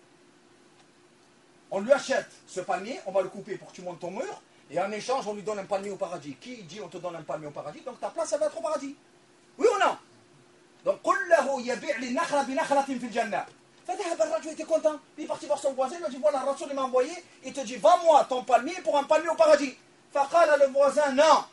Speaker 1: On lui achète ce palmier, on va le couper pour que tu montes ton mur, et en échange, on lui donne un palmier au paradis. Qui dit on te donne un palmier au paradis? Donc ta place, elle va être au paradis. Oui ou non? Donc, قل له يبيع لي نخلة بنخلة في الجنة. فذهب الرجل, était content. Il est parti voir son voisin, il lui a dit, voilà, Rasoul il m'a envoyé, il te dit, vends-moi ton palmier pour un palmier au paradis. فقال le voisin, non.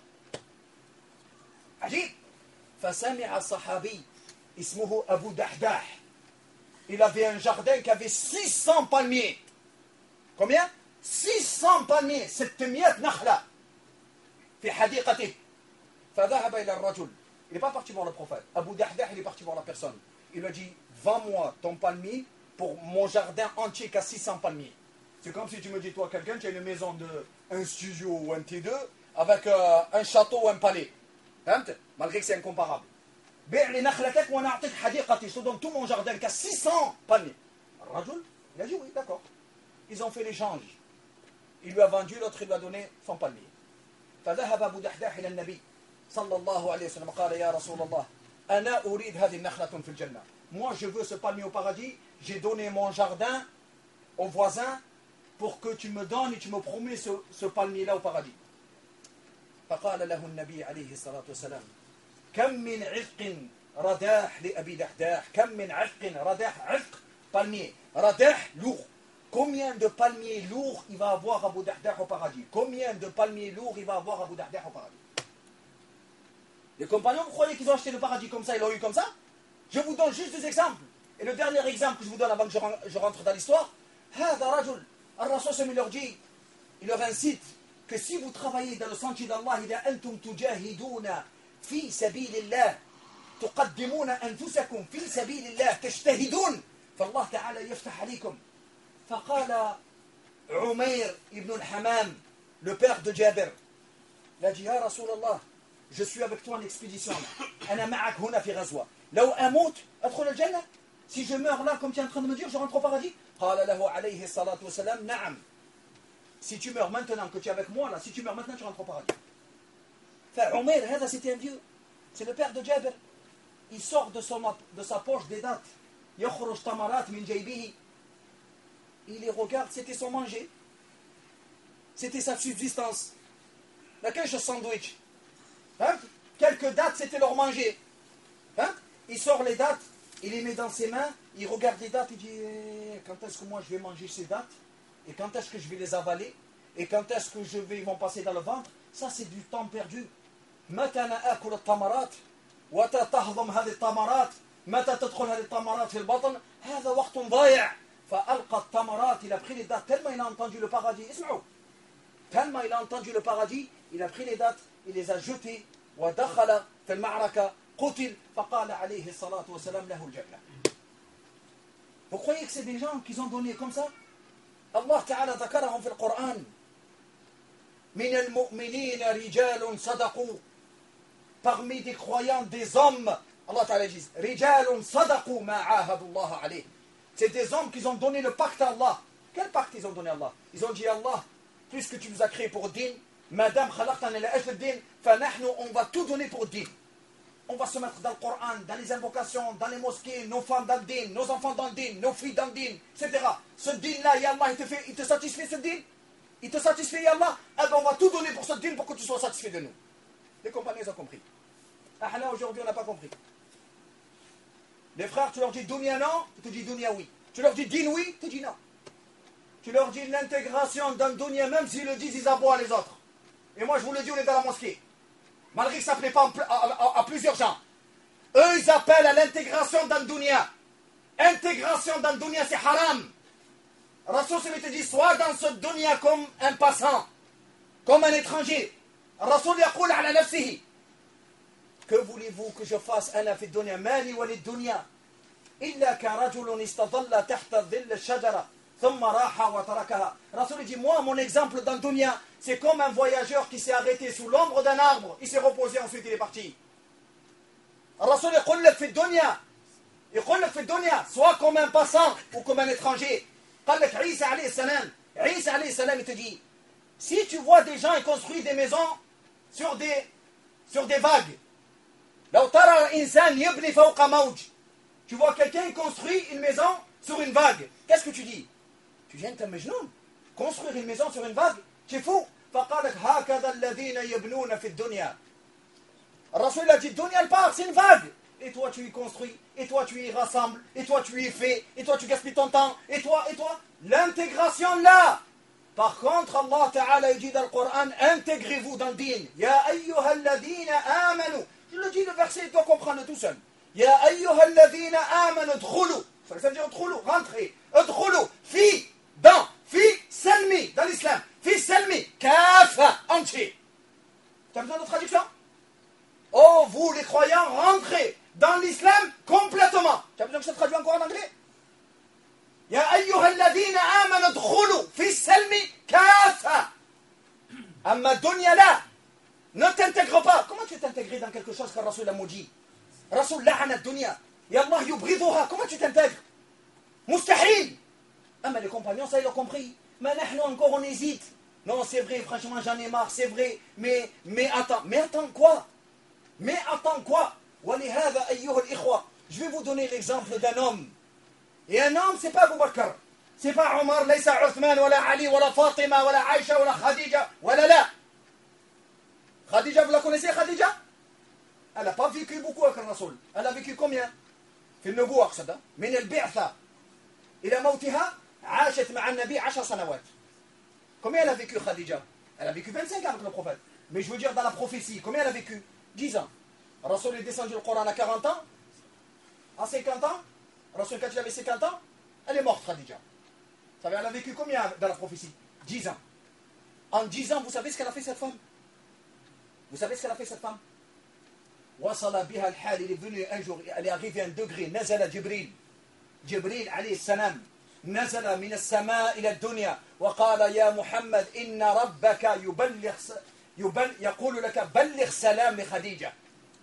Speaker 1: عجيب. فسمع الصحابي اسمه أبو دحداح. Il avait un jardin qui avait six cents palmiers. Combien? six cents palmiers. ستمائة نخلة في حديقته. فذهب إلى الرجل. Il n'est pas parti voir le prophète. Abu Dahdah, il est parti voir la personne. Il lui a dit, vends-moi ton palmier pour mon jardin entier qui a six cents palmiers. C'est comme si tu me dis, toi, quelqu'un, tu as une maison de un studio ou un T deux avec euh, un château ou un palais. Malgré que c'est incomparable. Je te donne tout mon jardin qui a six cents palmiers. Rajul, il a dit oui, d'accord. Ils ont fait l'échange. Il lui a vendu, l'autre il lui a donné son palmier. فذهب أبو دحداح إلى النبي صلى الله عليه وسلم قال يا رسول الله أنا أريد هذه النخلة في الجنة. Moi je veux ce palmier au paradis. J'ai donné mon jardin au voisin pour que tu me donnes et tu me promets ce, ce palmier là au paradis. فقال له النبي عليه الصلاة والسلام كم من عفق رداح لأبي دحداح كم من عفق رداح عفق palmier رداح lourd. Combien de palmiers lourds il va avoir Abu Dahdah au paradis? Combien de palmiers lourds il va avoir Abu Dahdah au paradis? Les compagnons, vous croyez qu'ils ont acheté le paradis comme ça, ils l'ont eu comme ça? Je vous donne juste des exemples. Et le dernier exemple que je vous donne avant que je rentre dans l'histoire, هذا رجل الرسول leur dit, il leur incite que si vous travaillez dans le sentier d'Allah, إذا أنتم تجاهدون في سبيل الله تقدمون أنفسكم في سبيل الله تجتهدون فالله تعالى يفتح عليكم. فقال عمير ibn al-Hammam, le père de Jabir, il a dit يا رسول الله, je suis avec toi en expédition. أنا معك هنا في غزوة. لو أموت أدخل الجنة. Si je meurs là, comme tu es en train de me dire, je rentre au paradis. قال له عليه الصلاة والسلام نعم. Si tu meurs maintenant, que tu es avec moi là, si tu meurs maintenant, tu rentres au paradis. فعمير هذا c'était un vieux. C'est le père de Jabir. Il sort de, son, de sa poche des dattes. يخرج تمرات من جيبه. Il les regarde, c'était son manger. C'était sa subsistance. Laquelle chose sandwich. Hein? Quelques dates, c'était leur manger. Hein? Il sort les dates, il les met dans ses mains, il regarde les dates, il dit eh, quand est-ce que moi je vais manger ces dates? Et quand est-ce que je vais les avaler? Et quand est-ce que je vais, ils vont passer dans le ventre? Ça, c'est du temps perdu. متى أنا آكل التمرات ومتى تهضم هذه التمرات متى تدخل هذه التمرات في البطن هذا وقت ضايع. فألقى التمرات, il a pris les dates tellement il a entendu le paradis. اسمعوا. Tellement il a entendu le paradis, il a pris les dates, il les a jetées. ودخل في المعركة قتل فقال عليه الصلاة والسلام له الجنة. Vous croyez que c'est des gens qui ont donné comme ça? Allah Ta'ala ذكرهم في القرآن من المؤمنين رجال صدقوا. Parmi des croyants, des hommes, Allah Ta'ala dit رجال صدقوا ما عاهدوا الله عليه. C'est des hommes qui ont donné le pacte à Allah. Quel pacte ils ont donné à Allah? Ils ont dit à Allah, puisque tu nous as créé pour din, madame khalaqtana li ajli din, fanahnu on va tout donner pour din. On va se mettre dans le Coran, dans les invocations, dans les mosquées, nos femmes dans le din, nos enfants dans le din, nos filles dans le din, et cetera. Ce din-là, ya Allah, il te, fait, il te satisfait ce din? Il te satisfait, ya Allah? Eh bien, on va tout donner pour ce din pour que tu sois satisfait de nous. Les compagnons ont compris. Ah là, aujourd'hui, on n'a pas compris. Les frères, tu leur dis dunya non, ils te disent dunya oui. Tu leur dis din oui, ils te disent non. Tu leur dis l'intégration dans le dunya, même s'ils le disent, ils aboient les autres. Et moi, je vous le dis, on est dans la mosquée. Malgré que ça ne plaît pas à, à, à plusieurs gens. Eux, ils appellent à l'intégration dans le dunya. Intégration dans le dunya, c'est haram. Rasoul te dit, sois dans ce dunya comme un passant, comme un étranger. Rasoul yaqul ala nafsihi. Que voulez-vous que je fasse? Ana fi dunya, mali wa lid dunya. Illa ka rajulun istadalla tahta dhill ash-shajara. Rasoul dit, moi, mon exemple dans le dunya, c'est comme un voyageur qui s'est arrêté sous l'ombre d'un arbre, il s'est reposé, ensuite il est parti. Rasoul dit, soit comme un passant ou comme un étranger. Isa alayhi salam, Isa alayhi salam, il te dit, si tu vois des gens qui construisent des maisons sur des, sur des vagues. لو ترى الإنسان يبني فوق موج. Tu vois quelqu'un qui construit une maison sur une vague. Qu'est-ce que tu dis? Tu viens de te majnoun. Construire une maison sur une vague, c'est fou. فقال لك هكذا الذين يبنون في الدنيا. الرسول a dit الدنيا البار, c'est une vague. Et toi tu y construis, et toi tu y rassembles, et toi tu y fais, et toi tu gaspilles ton temps, et toi, et toi. L'intégration là. Par contre, Allah Ta'ala dit dans le Coran, intégrez-vous dans le din. Ya ayyuha alladhina amanu. Je le dis, le verset, il doit comprendre tout seul. Ya ayyuha alladhina amanu, dkhulu. Ça veut dire dkhulu, rentrez. Dkhulu, fi, dans, fi, salmi, dans l'islam. Fi, salmi, kafa, entier. Tu as besoin de traduction? Oh, vous les croyants, rentrez dans l'islam complètement. Tu as besoin que je te traduise encore en anglais? يا أيها الذين آمنوا ادخلوا في السلم كافة. أما الدنيا لا. Ne t'intègre pas. Comment tu t'intègres dans quelque chose que Rasoul a maudit? Rasoul la'ana الدنيا. يا الله يبغضها. Comment tu t'intègres? مستحيل. أما les compagnons, ça ils l'ont compris. Mais nous encore on hésite. Non, c'est vrai, franchement j'en ai marre, c'est vrai. Mais, mais attends, mais attends quoi? Mais attends quoi? ولهذا أيها الإخوة. Je vais vous donner l'exemple d'un homme. Et un homme, c'est pas Abu Bakr, c'est pas Omar, laysa Uthman, wala Ali, wala Fatima, wala Aïcha, wala Khadija, wala la. Khadija, vous la connaissez, Khadija? Elle n'a pas vécu beaucoup avec le Rasoul. Elle a vécu combien? في النبوة أقصد. من البعثة إلى موتها عاشت مع النبي عشر سنوات. Combien elle a vécu Khadija? Elle a vécu vingt-cinq ans avec le prophète. Mais je veux dire dans la prophétie, combien elle a vécu? dix ans. Le Rasoul est descendu le Coran à quarante ans, à cinquante ans. Rasoul, quand il avait cinquante ans, elle est morte, Khadija. Vous savez, elle a vécu combien dans la prophétie? dix ans. En dix ans, vous savez ce qu'elle a fait, cette femme? Vous savez ce qu'elle a fait, cette femme? Wasala biha al-hal, il est venu un jour, elle est arrivée à un degré. Nazala Jibril. Jibril, alayhi salam. Nazala min as-sama ila ad-dunya. Wa qala ya Muhammad, inna rabbaka yuballigh, yaqulu laka balligh salam li Khadija.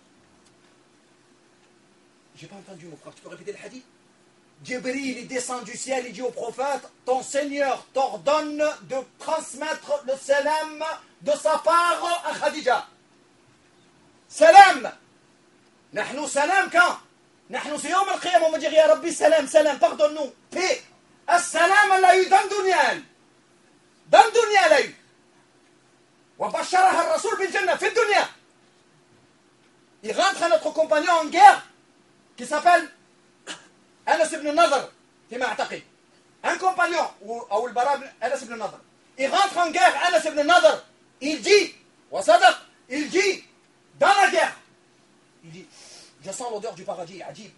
Speaker 1: J'ai pas entendu, mon frère. Tu peux répéter le hadith? Jibril, il descend du ciel, il dit au prophète, ton Seigneur t'ordonne de transmettre le salam de sa part à Khadija. Salam. Nahnu salam quand? Nahnu c'est yawm al-qiyam, on va dire, ya Rabbi salam, salam, pardonne-nous. Paix. As-salam, elle l'a eu dans le dunya. Dans le dunya, elle l'a eu. Wa basharaha al-rasoul bil jannah, fi dunya. Il rentre à notre compagnon en guerre, qui s'appelle Anas ibn Nadr, un compagnon, ou le Bara Anas ibn Nadr. Il rentre en guerre, Anas ibn Nadr, il dit, il dit, dans la guerre, il dit, je sens l'odeur du paradis, ajib.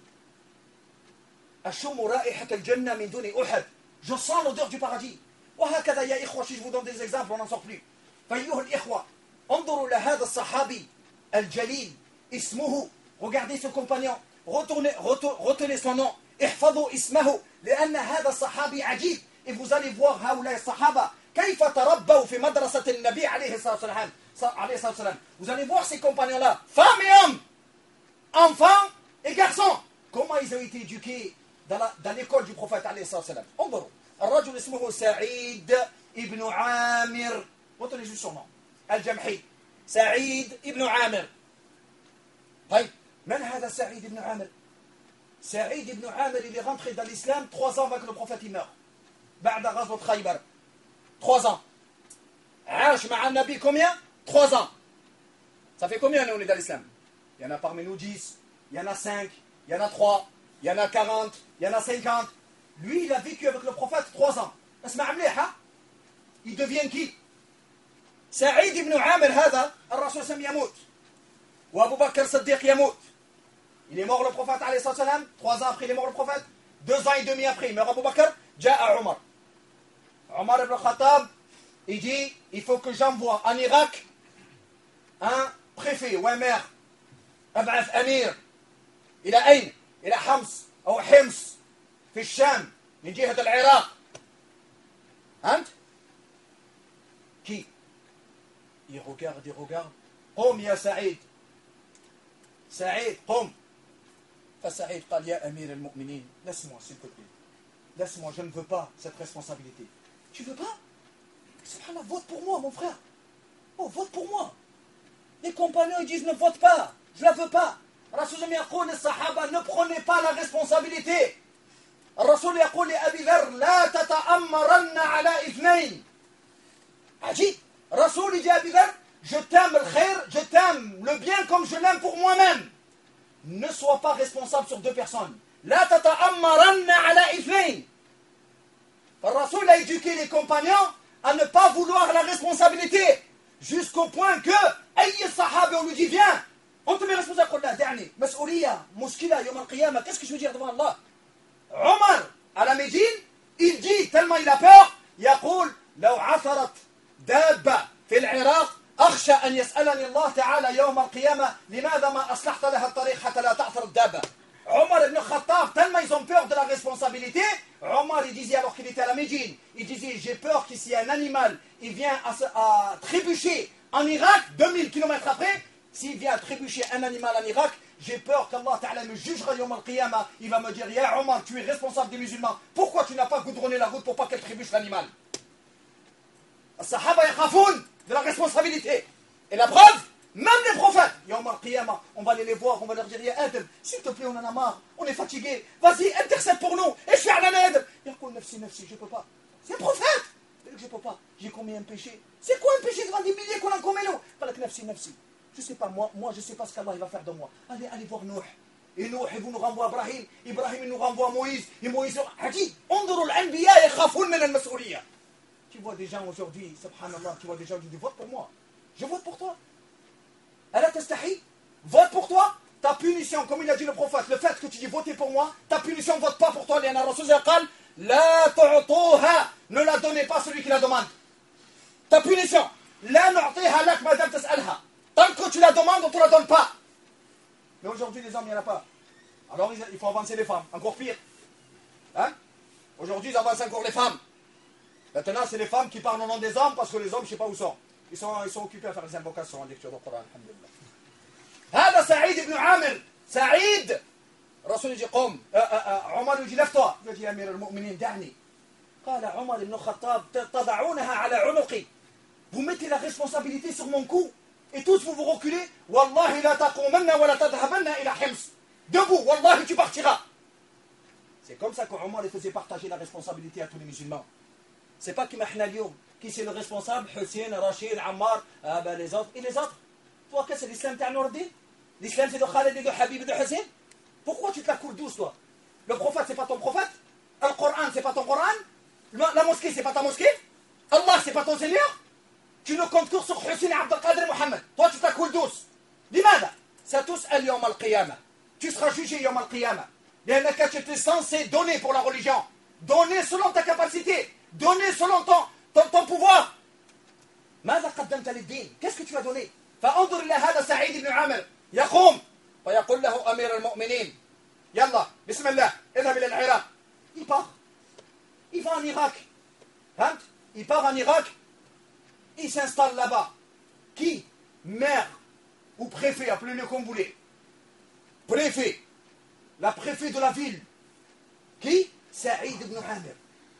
Speaker 1: Je sens l'odeur du paradis. وهكذا يا إخوة, si je vous donne des exemples, on n'en sort plus. فأيها الإخوة, انظروا لهذا الصحابي الجليل اسمه, regardez ce compagnon. Retournez, retenez son nom. احفظوا اسمه لأن هذا الصحابي عجيب. Et vous allez voir هؤلاء الصحابة كيف تربوا في مدرسة النبي عليه الصلاة والسلام. عليه الصلاة والسلام. Vous allez voir ces compagnons-là, femmes et hommes, enfants et garçons, comment ils ont été éduqués dans, la, dans l'école du prophète عليه الصلاة والسلام. انظروا. الرجل اسمه سعيد ابن عامر. retenez juste son nom. الجمحي. سعيد ابن عامر. طيب. من هذا سعيد بن عامر؟ سعيد بن عامر, il est rentré dans l'islam trois ans avant que le prophète il meure. بعد غزوة خيبر. Trois ans. عاش مع النبي combien? Trois ans. Ça fait combien on est dans l'islam? Il y en a parmi nous dix, il y en a cinq, il y en a trois, il y en a quarante, il y en a cinquante. Lui, il a vécu avec le prophète trois ans. اسمع مليح. Il devient qui? سعيد بن عامر هذا الرسول صلى الله عليه وسلم يموت. وأبو بكر الصديق يموت. Il est mort le prophète alayhi salam. Trois ans après il est mort le prophète. Deux ans et demi après il meurt Abu Bakr. Ja'a Omar. Omar ibn Khattab, il dit, il faut que j'envoie en Irak un préfet ou un maire. أبعث أمير إلى أين؟ إلى حمص أو حمص في الشام من جهة العراق. فهمت؟ Qui? Il regarde, il regarde. قم يا سعيد. سعيد قم. فسعيد قال يا أمير المؤمنين, laisse-moi s'il te plaît. Laisse-moi, je ne veux pas cette responsabilité. Tu veux pas? Subhanallah, vote pour moi mon frère. Oh, vote pour moi. Les compagnons ils disent ne vote pas, je la veux pas. Rasul يقول للصحابة ne prenez pas la responsabilité. الرسول يقول لأبي ذر لا تتأمرن على اثنين. عجيب. رسول dit à Abi Dharr, je t'aime le khair, je t'aime le bien comme je l'aime pour moi-même. Ne sois pas responsable sur deux personnes. لا تتأمرن على اثنين. Le Rasoul a éduqué les compagnons à ne pas vouloir la responsabilité. Jusqu'au point que أي صحابي on lui dit viens, on te met responsable. قل لا دعني مسؤولية مشكلة يوم القيامة. Qu'est-ce que je veux dire devant Allah? Omar à la Médine, il dit tellement il a peur, يقول لو عثرت دابة في العراق أخشى أن يسألني الله تعالى يوم القيامة لماذا ما أصلحت لها الطريق حتى لا تعثر الدابة. Omar ibn Khattab, tellement ils ont peur de la responsabilité, Omar il disait alors qu'il était à la Médine, il disait j'ai peur qu'ici un animal il vient à, à trébucher en Irak, deux mille kilomètres après, s'il vient à trébucher un animal en Irak, j'ai peur qu'Allah Ta'ala me jugera yawm al-qiyamah, il va me dire ya Omar tu es responsable des musulmans, pourquoi tu n'as pas goudronné la route pour pas qu'elle trébuche l'animal. Les Sahaba yakhafoun de la responsabilité. Et la preuve, même les prophètes, yawm al-qiyamah, on va aller les voir, on va leur dire ya Adam, s'il te plaît on en a marre, on est fatigué, vas-y intercède pour nous, et je suis à la Adam. Yaqul nafsi nafsi, je peux pas. C'est un prophète. Je peux pas. J'ai commis un péché. C'est quoi un péché devant des milliers qu'on en commet nous? Nafsi nafsi. Je sais pas, moi, moi je sais pas ce qu'Allah va faire de moi. Allez, allez voir Nuh. Et Nuh, il vous nous renvoie à Ibrahim. Ibrahim, il nous renvoie à Moïse. Et Moïse, Hadi, ondurul anbiya yakhafoun min al-mas'uliyya. Tu vois des gens aujourd'hui, subhanallah, tu vois des gens qui disent vote pour moi. Je vote pour toi. Allah tastahi, vote pour toi. Ta punition, comme il a dit le prophète, le fait que tu dis votez pour moi, ta punition vote pas pour toi. Liana Rasul qal la tu'tuha, ne la donnez pas à celui qui la demande. Ta punition, la nu'tiha lak madam tas'alha. Tant que tu la demandes, on ne te la donne pas. Mais aujourd'hui, les hommes, il n'y en a pas. Alors, il faut avancer les femmes. Encore pire. Hein? Aujourd'hui, ils avancent encore les femmes. Maintenant, c'est les femmes qui parlent au nom des hommes parce que les hommes, je ne sais pas où sont. Ils sont, ils sont occupés à faire les invocations en lecture du Coran. هذا سعيد بن عامر سعيد رسول يجي قوم عمر يجي لفتوى يجي يا أمير المؤمنين دعني قال عمر بن الخطاب تضعونها على عنقي. Vous mettez la responsabilité sur mon cou. Et tous vous vous reculez. Wallahi la taqumanna wa la tadhabanna ila Hims. Debout, wallahi tu partiras. C'est comme ça qu'Omar faisait partager la responsabilité à tous les musulmans. C'est pas qu'il m'a hnalioum. Qui c'est le responsable? Hussein, Rachid, Ammar, ah ben les autres. Et les autres? Toi, qu'est-ce que c'est l'islam t'as Nourdin? L'islam c'est de Khalid et de Habib et de Hussein? Pourquoi tu te la coules douce toi? Le prophète c'est pas ton prophète? Le Coran c'est pas ton Coran? La mosquée c'est pas ta mosquée? Allah c'est pas ton Seigneur? Tu ne comptes que sur Hussein Abdelkader Mohammed. Toi, tu t'accoules douce. لماذا؟ ستسأل يوم القيامة. Tu seras jugé يوم القيامة. لأنك tu étais censé donner pour la religion. Donner selon ta capacité. Donner selon ton, ton, ton pouvoir. ماذا قدمت للدين? Qu'est-ce que tu as donné? فانظر إلى هذا سعيد بن عامر يقوم فيقول له أمير المؤمنين يلا بسم الله اذهب إلى العراق. Il part. Il va en Irak. فهمت؟ Il part en Irak. Il s'installe là-bas. Qui? Maire ou préfet, appelez-le comme vous voulez. Préfet. La préfet de la ville. Qui? Saïd ibn Amir.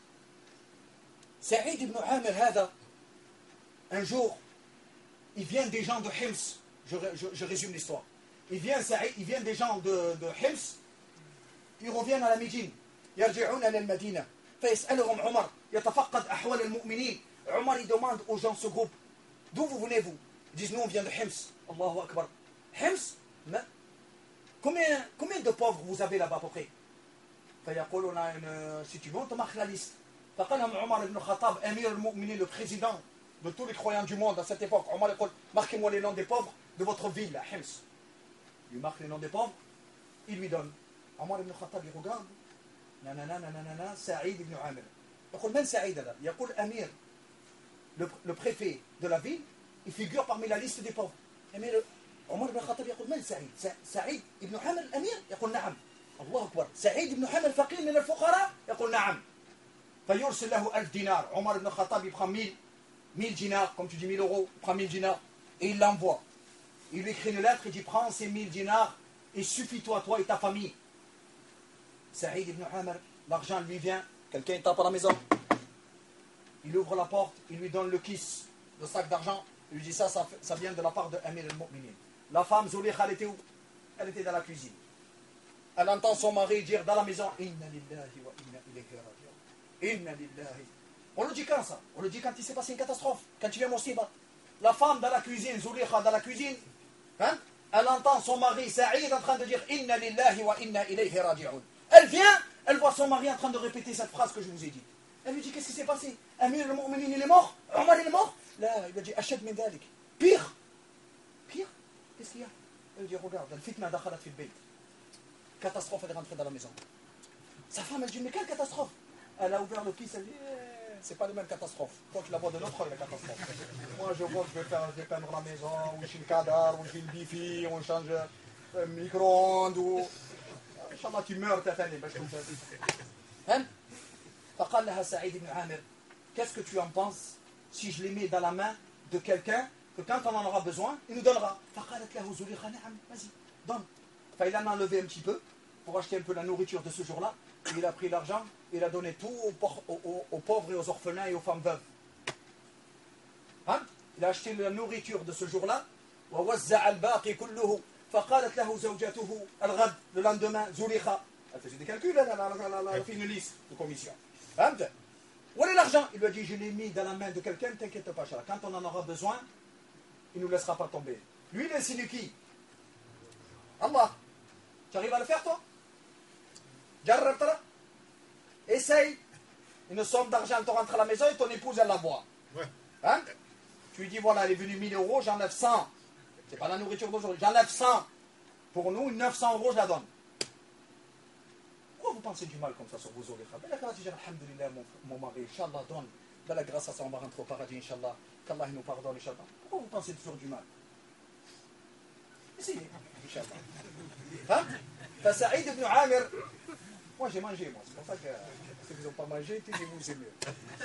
Speaker 1: Saïd ibn Amir, هذا, un jour, il vient des gens de Hims. Je, je, je résume l'histoire. Il vient, Saïd, il vient des gens de, de Hims. Ils reviennent à la Médine. يرجعون إلى المدينة. فيسألهم عمر يتفقد أحوال المؤمنين. Omar il demande aux gens de ce groupe, d'où vous venez vous? Ils disent nous on vient de Hims. Allahu Akbar. Hims? Combien, combien de pauvres vous avez là-bas à peu près? فيقولون une, si tu veux on te marque la liste. فقال لهم عمر بن الخطاب أمير المؤمنين, le président de tous les croyants du monde à cette époque. Omar يقول marquez-moi les noms des pauvres de votre ville à Hims. Il lui marque les noms des pauvres, il lui donne. Omar ibn الخطاب il regarde. nanana nanana Saïd ibn Amir. يقول من سعيد هذا؟ يقول أمير. Le, le préfet de la ville, il figure parmi la liste des pauvres. عمر بن الخطاب يقول من سعيد؟ سعيد ابن حامر الأمير؟ يقول نعم. الله أكبر. سعيد ابن حامر فقير من الفقراء؟ يقول نعم. فيرسل له ألف دينار. عمر بن الخطاب il prend mille, mille dinars, comme tu dis mille euros, il prend mille dinars et il l'envoie. Il lui écrit une lettre, il dit prends ces mille dinars et suffis-toi, toi et ta famille. Saïd ibn Amir, l'argent lui vient, quelqu'un tape à la maison. Il ouvre la porte, il lui donne le kiss, le sac d'argent. Il lui dit ça, ça, ça vient de la part de Amir al-Mu'minin. La femme, Zulikha, elle était où? Elle était dans la cuisine. Elle entend son mari dire dans la maison, Inna lillahi wa inna ilayhi raji'un. Inna lillahi. On le dit quand ça? On le dit quand il s'est passé une catastrophe, quand il y a un musiba. La femme dans la cuisine, Zulikha dans la cuisine, hein? Elle entend son mari Saïd en train de dire Inna lillahi wa inna ilayhi raji'un. Elle vient, elle voit son mari en train de répéter cette phrase que je vous ai dit. Elle lui dit qu'est-ce qui s'est passé? Amir al-Mu'minin il est mort? Omar il est mort? Là, il lui dit Ashad min dalik. Pire. Pire? Qu'est-ce qu'il y a? Elle lui dit regarde, elle fitna dakhalat fil bayt. Catastrophe, elle est rentrée dans la maison. Sa femme elle dit mais quelle catastrophe? Elle a ouvert le kiss, elle dit eh, c'est pas les mêmes catastrophes. Toi tu la vois de notre la catastrophe. Moi je vois que je vais faire, je vais peindre la maison, ou je suis le cadre, ou je suis le bifi, on change le micro-ondes, ou. Inch'Allah tu meurs ta famille. Hein? فقال لها سعيد بن عامر qu'est-ce que tu en penses si je les mets dans la main de quelqu'un que quand on en aura besoin il nous donnera فقالت له زليخة نعم vas-y donne. Enfin, il en a enlevé un petit peu pour acheter un peu la nourriture de ce jour-là. Il a pris l'argent il a donné tout aux, aux, aux pauvres et aux orphelins et aux femmes veuves. Hein? Il a acheté la nourriture de ce jour-là ووزع الباقي كله فقالت له زوجته الغد le lendemain زليخة elle faisait des calculs elle a fait une liste de commission. Où est l'argent? Il lui a dit je l'ai mis dans la main de quelqu'un, t'inquiète pas, quand on en aura besoin, il ne nous laissera pas tomber. Lui il est signe qui? Allah. Tu arrives à le faire toi? Jarrabtala. Essaye. Une somme d'argent te rentre à la maison et ton épouse elle la voit. Hein? Tu lui dis voilà elle est venue mille euros, j'enlève cent. C'est pas la nourriture d'aujourd'hui, j'enlève cent. Pour nous neuf cents euros je la donne. Pourquoi vous pensez du mal comme ça sur vos oreilles? Alhamdulillah, mon, mon mari, Inch'Allah, donne. De la grâce à ça, on va rentrer au paradis, Inch'Allah. Qu'Allah nous pardonne, Inch'Allah. Pourquoi vous pensez toujours du mal? Essayez, Inch'Allah. Hein? T'as Saïd ibn Amir. Moi, j'ai mangé, moi. C'est pour ça que ceux qui n'ont pas mangé, taisez-vous, c'est mieux.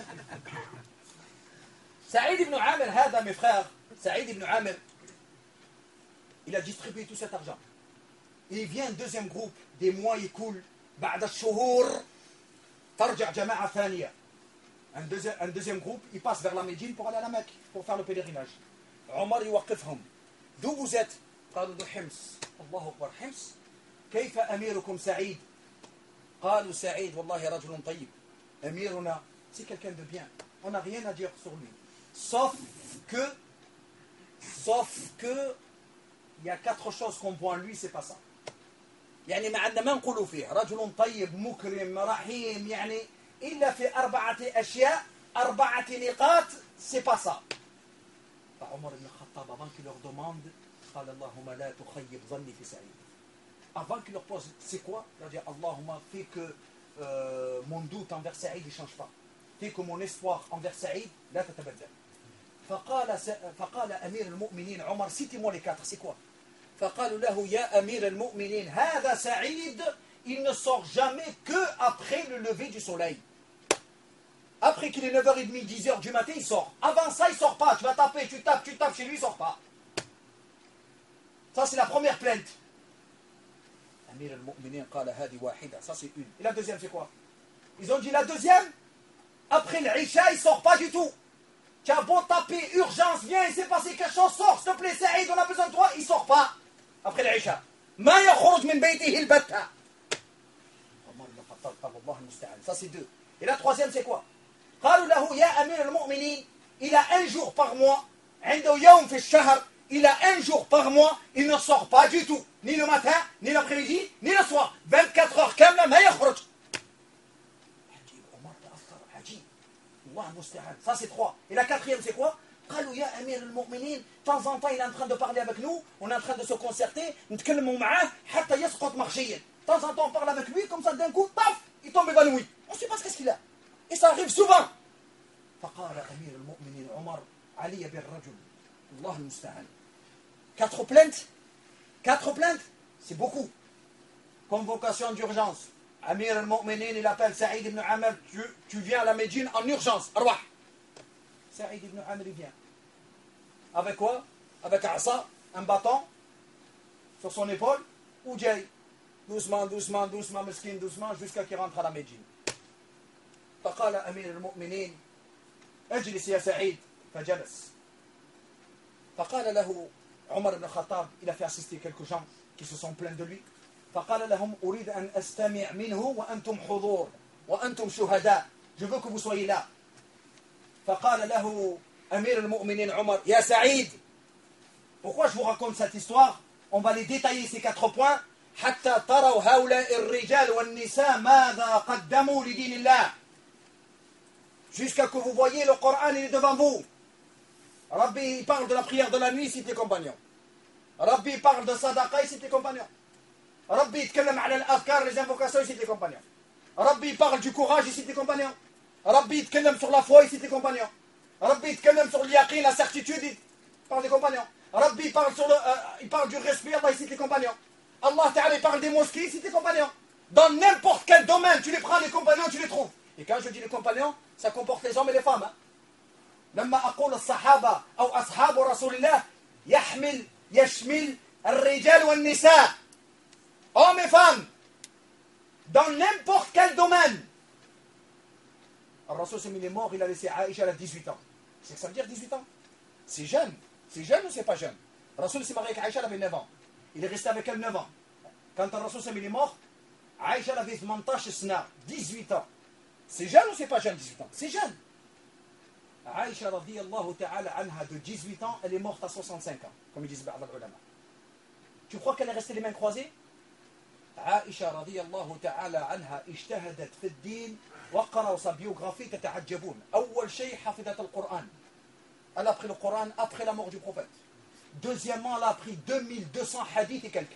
Speaker 1: Saïd ibn Amir, هذا, mes frères, Saïd ibn Amir, il a distribué tout cet argent. Et il vient un deuxième groupe, des mois écoulent. بعد الشهور ترجع جماعة ثانية. Un deuxième, un deuxième groupe, il passe vers la Médine pour aller à la Mecque, pour faire le pèlerinage. عمر يوقفهم. D'où vous êtes? قالوا de حمص. الله أكبر حمص. كيف أميركم سعيد؟ قالوا سعيد والله رجل طيب. أميرنا, c'est quelqu'un de bien. On n'a rien à dire sur lui. Sauf que, sauf que, il y a quatre choses qu'on voit en lui, c'est pas ça. يعني ما عندنا ما نقولوا فيه رجل طيب مكرم رحيم يعني إلا في أربعة أشياء أربعة نقاط c'est pas ça. عمر بن الخطاب avant qu'il leur demande قال اللهم لا تخيب ظني في سعيد. Avant qu'il leur pose c'est quoi? Il a dit اللهم fais que euh, mon doute envers Saïd ne change pas. Fais que mon espoir envers Saïd لا تتبدل. فقال فقال أمير المؤمنين عمر citez-moi les quatre c'est quoi? فقالوا له يا أمير المؤمنين هذا سعيد il ne sort jamais que après le lever du soleil. Après qu'il est neuf heures trente, dix heures du matin, il sort. Avant ça, il sort pas. Tu vas taper, tu tapes, tu tapes chez lui, il sort pas. Ça, c'est la première plainte. Amir al-Mu'minin قال هذه واحدة. Ça, c'est une. Et la deuxième, c'est quoi? Ils ont dit la deuxième, après l'Isha, il sort pas du tout. Tu as beau taper, urgence, viens, il s'est passé quelque chose, sors, s'il te plaît, Saïd, on a besoin de toi, il sort pas. Après l'Isha. ما يخرج من بيته البتة. Ça c'est deux. Et la troisième c'est quoi? قالوا له يا أمير المؤمنين il a un jour par mois عنده يوم في الشهر il a un jour par mois il ne sort pas du tout ni le matin ni l'après-midi ni le soir vingt-quatre heures كاملة ما يخرج. عجيب عمر تأثر عجيب الله المستعان. Ça c'est trois. Et la quatrième c'est quoi? قالوا يا أمير المؤمنين de temps en temps il est en train de parler avec nous on est en train de se concerter نتكلموا معاه حتى يسقط مغشيا. De temps en temps on parle avec lui comme ça d'un coup paf il tombe évanoui. On ne sait pas ce qu'est-ce qu'il a. Et ça arrive souvent. فقال أمير المؤمنين عمر علي بالرجل الله المستعان. Quatre plaintes. Quatre plaintes. C'est beaucoup. Convocation d'urgence. Amir al-Mu'minin il appelle Saïd ibn Amr. Tu, tu viens à la Médine en urgence. Arwah. Saïd ibn Amr il vient. Avec quoi? Avec un asa, un bâton sur son épaule. Ou Jay. Doucement, doucement, doucement, mesquine, doucement, jusqu'à qu'il rentre à la Médine. فقال أمير المؤمنين اجلس يا سعيد فجلس. فقال له عمر بن الخطاب, il a fait assister quelques gens qui se sont plaints de lui. فقال لهم أريد أن أستمع منه وأنتم حضور وأنتم شهداء. Je veux que vous soyez là. فقال له أمير المؤمنين عمر يا سعيد. Pourquoi je vous raconte cette histoire? On va les détailler ces quatre points. حتى تروا هؤلاء الرجال والنساء ماذا قدموا لدين الله. Jusqu'à que vous voyez le Coran, il est devant vous. Rabbi il parle de la prière de la nuit, cite les compagnons. Rabbi il parle de sadaqa, il cite les compagnons. Rabbi il تكلم على الأذكار, les invocations, il cite les compagnons. Rabbi il parle du courage, il cite les compagnons. Rabbi il تكلم sur la foi, il cite les compagnons. Rabbi il تكلم sur l'yaqin, la certitude, il parle des compagnons. Rabbi il parle, sur le, euh, il parle du respect, Allah il cite les compagnons. Allah Ta'ala il parle des mosquées, il cite les compagnons. Dans n'importe quel domaine, tu les prends les compagnons, tu les trouves. Et quand je dis les compagnons, ça comporte les hommes et les femmes. Hein. لما أقول الصحابة أو أصحاب رسول الله يحمل يشمل الرجال والنساء. Hommes et femmes. Dans n'importe quel domaine. Le Rasoul il est mort, il a laissé Aïcha à dix-huit ans. C'est que ça veut dire dix-huit ans? C'est jeune. C'est jeune ou c'est pas jeune? Le Rasoul s'est marié avec Aïcha, elle avait neuf ans. Il est resté avec elle neuf ans. Quand le Rasoul il est mort, Aïcha elle avait dix-huit ans. C'est jeune ou c'est pas jeune dix-huit ans? C'est jeune. Aïcha radiyallahu ta'ala anha de dix-huit ans, elle est morte à soixante-cinq ans, comme ils disent ba'd al-ulama. Tu crois qu'elle est restée les mains croisées? Aïcha radiyallahu ta'ala anha اجتهدت في الدين وقرأوا sa biographie تتعجبون. أول شيء حفظت القرآن. Elle a appris le Coran après la mort du prophète. Deuxièmement, elle a appris deux mille deux cents hadiths et quelques.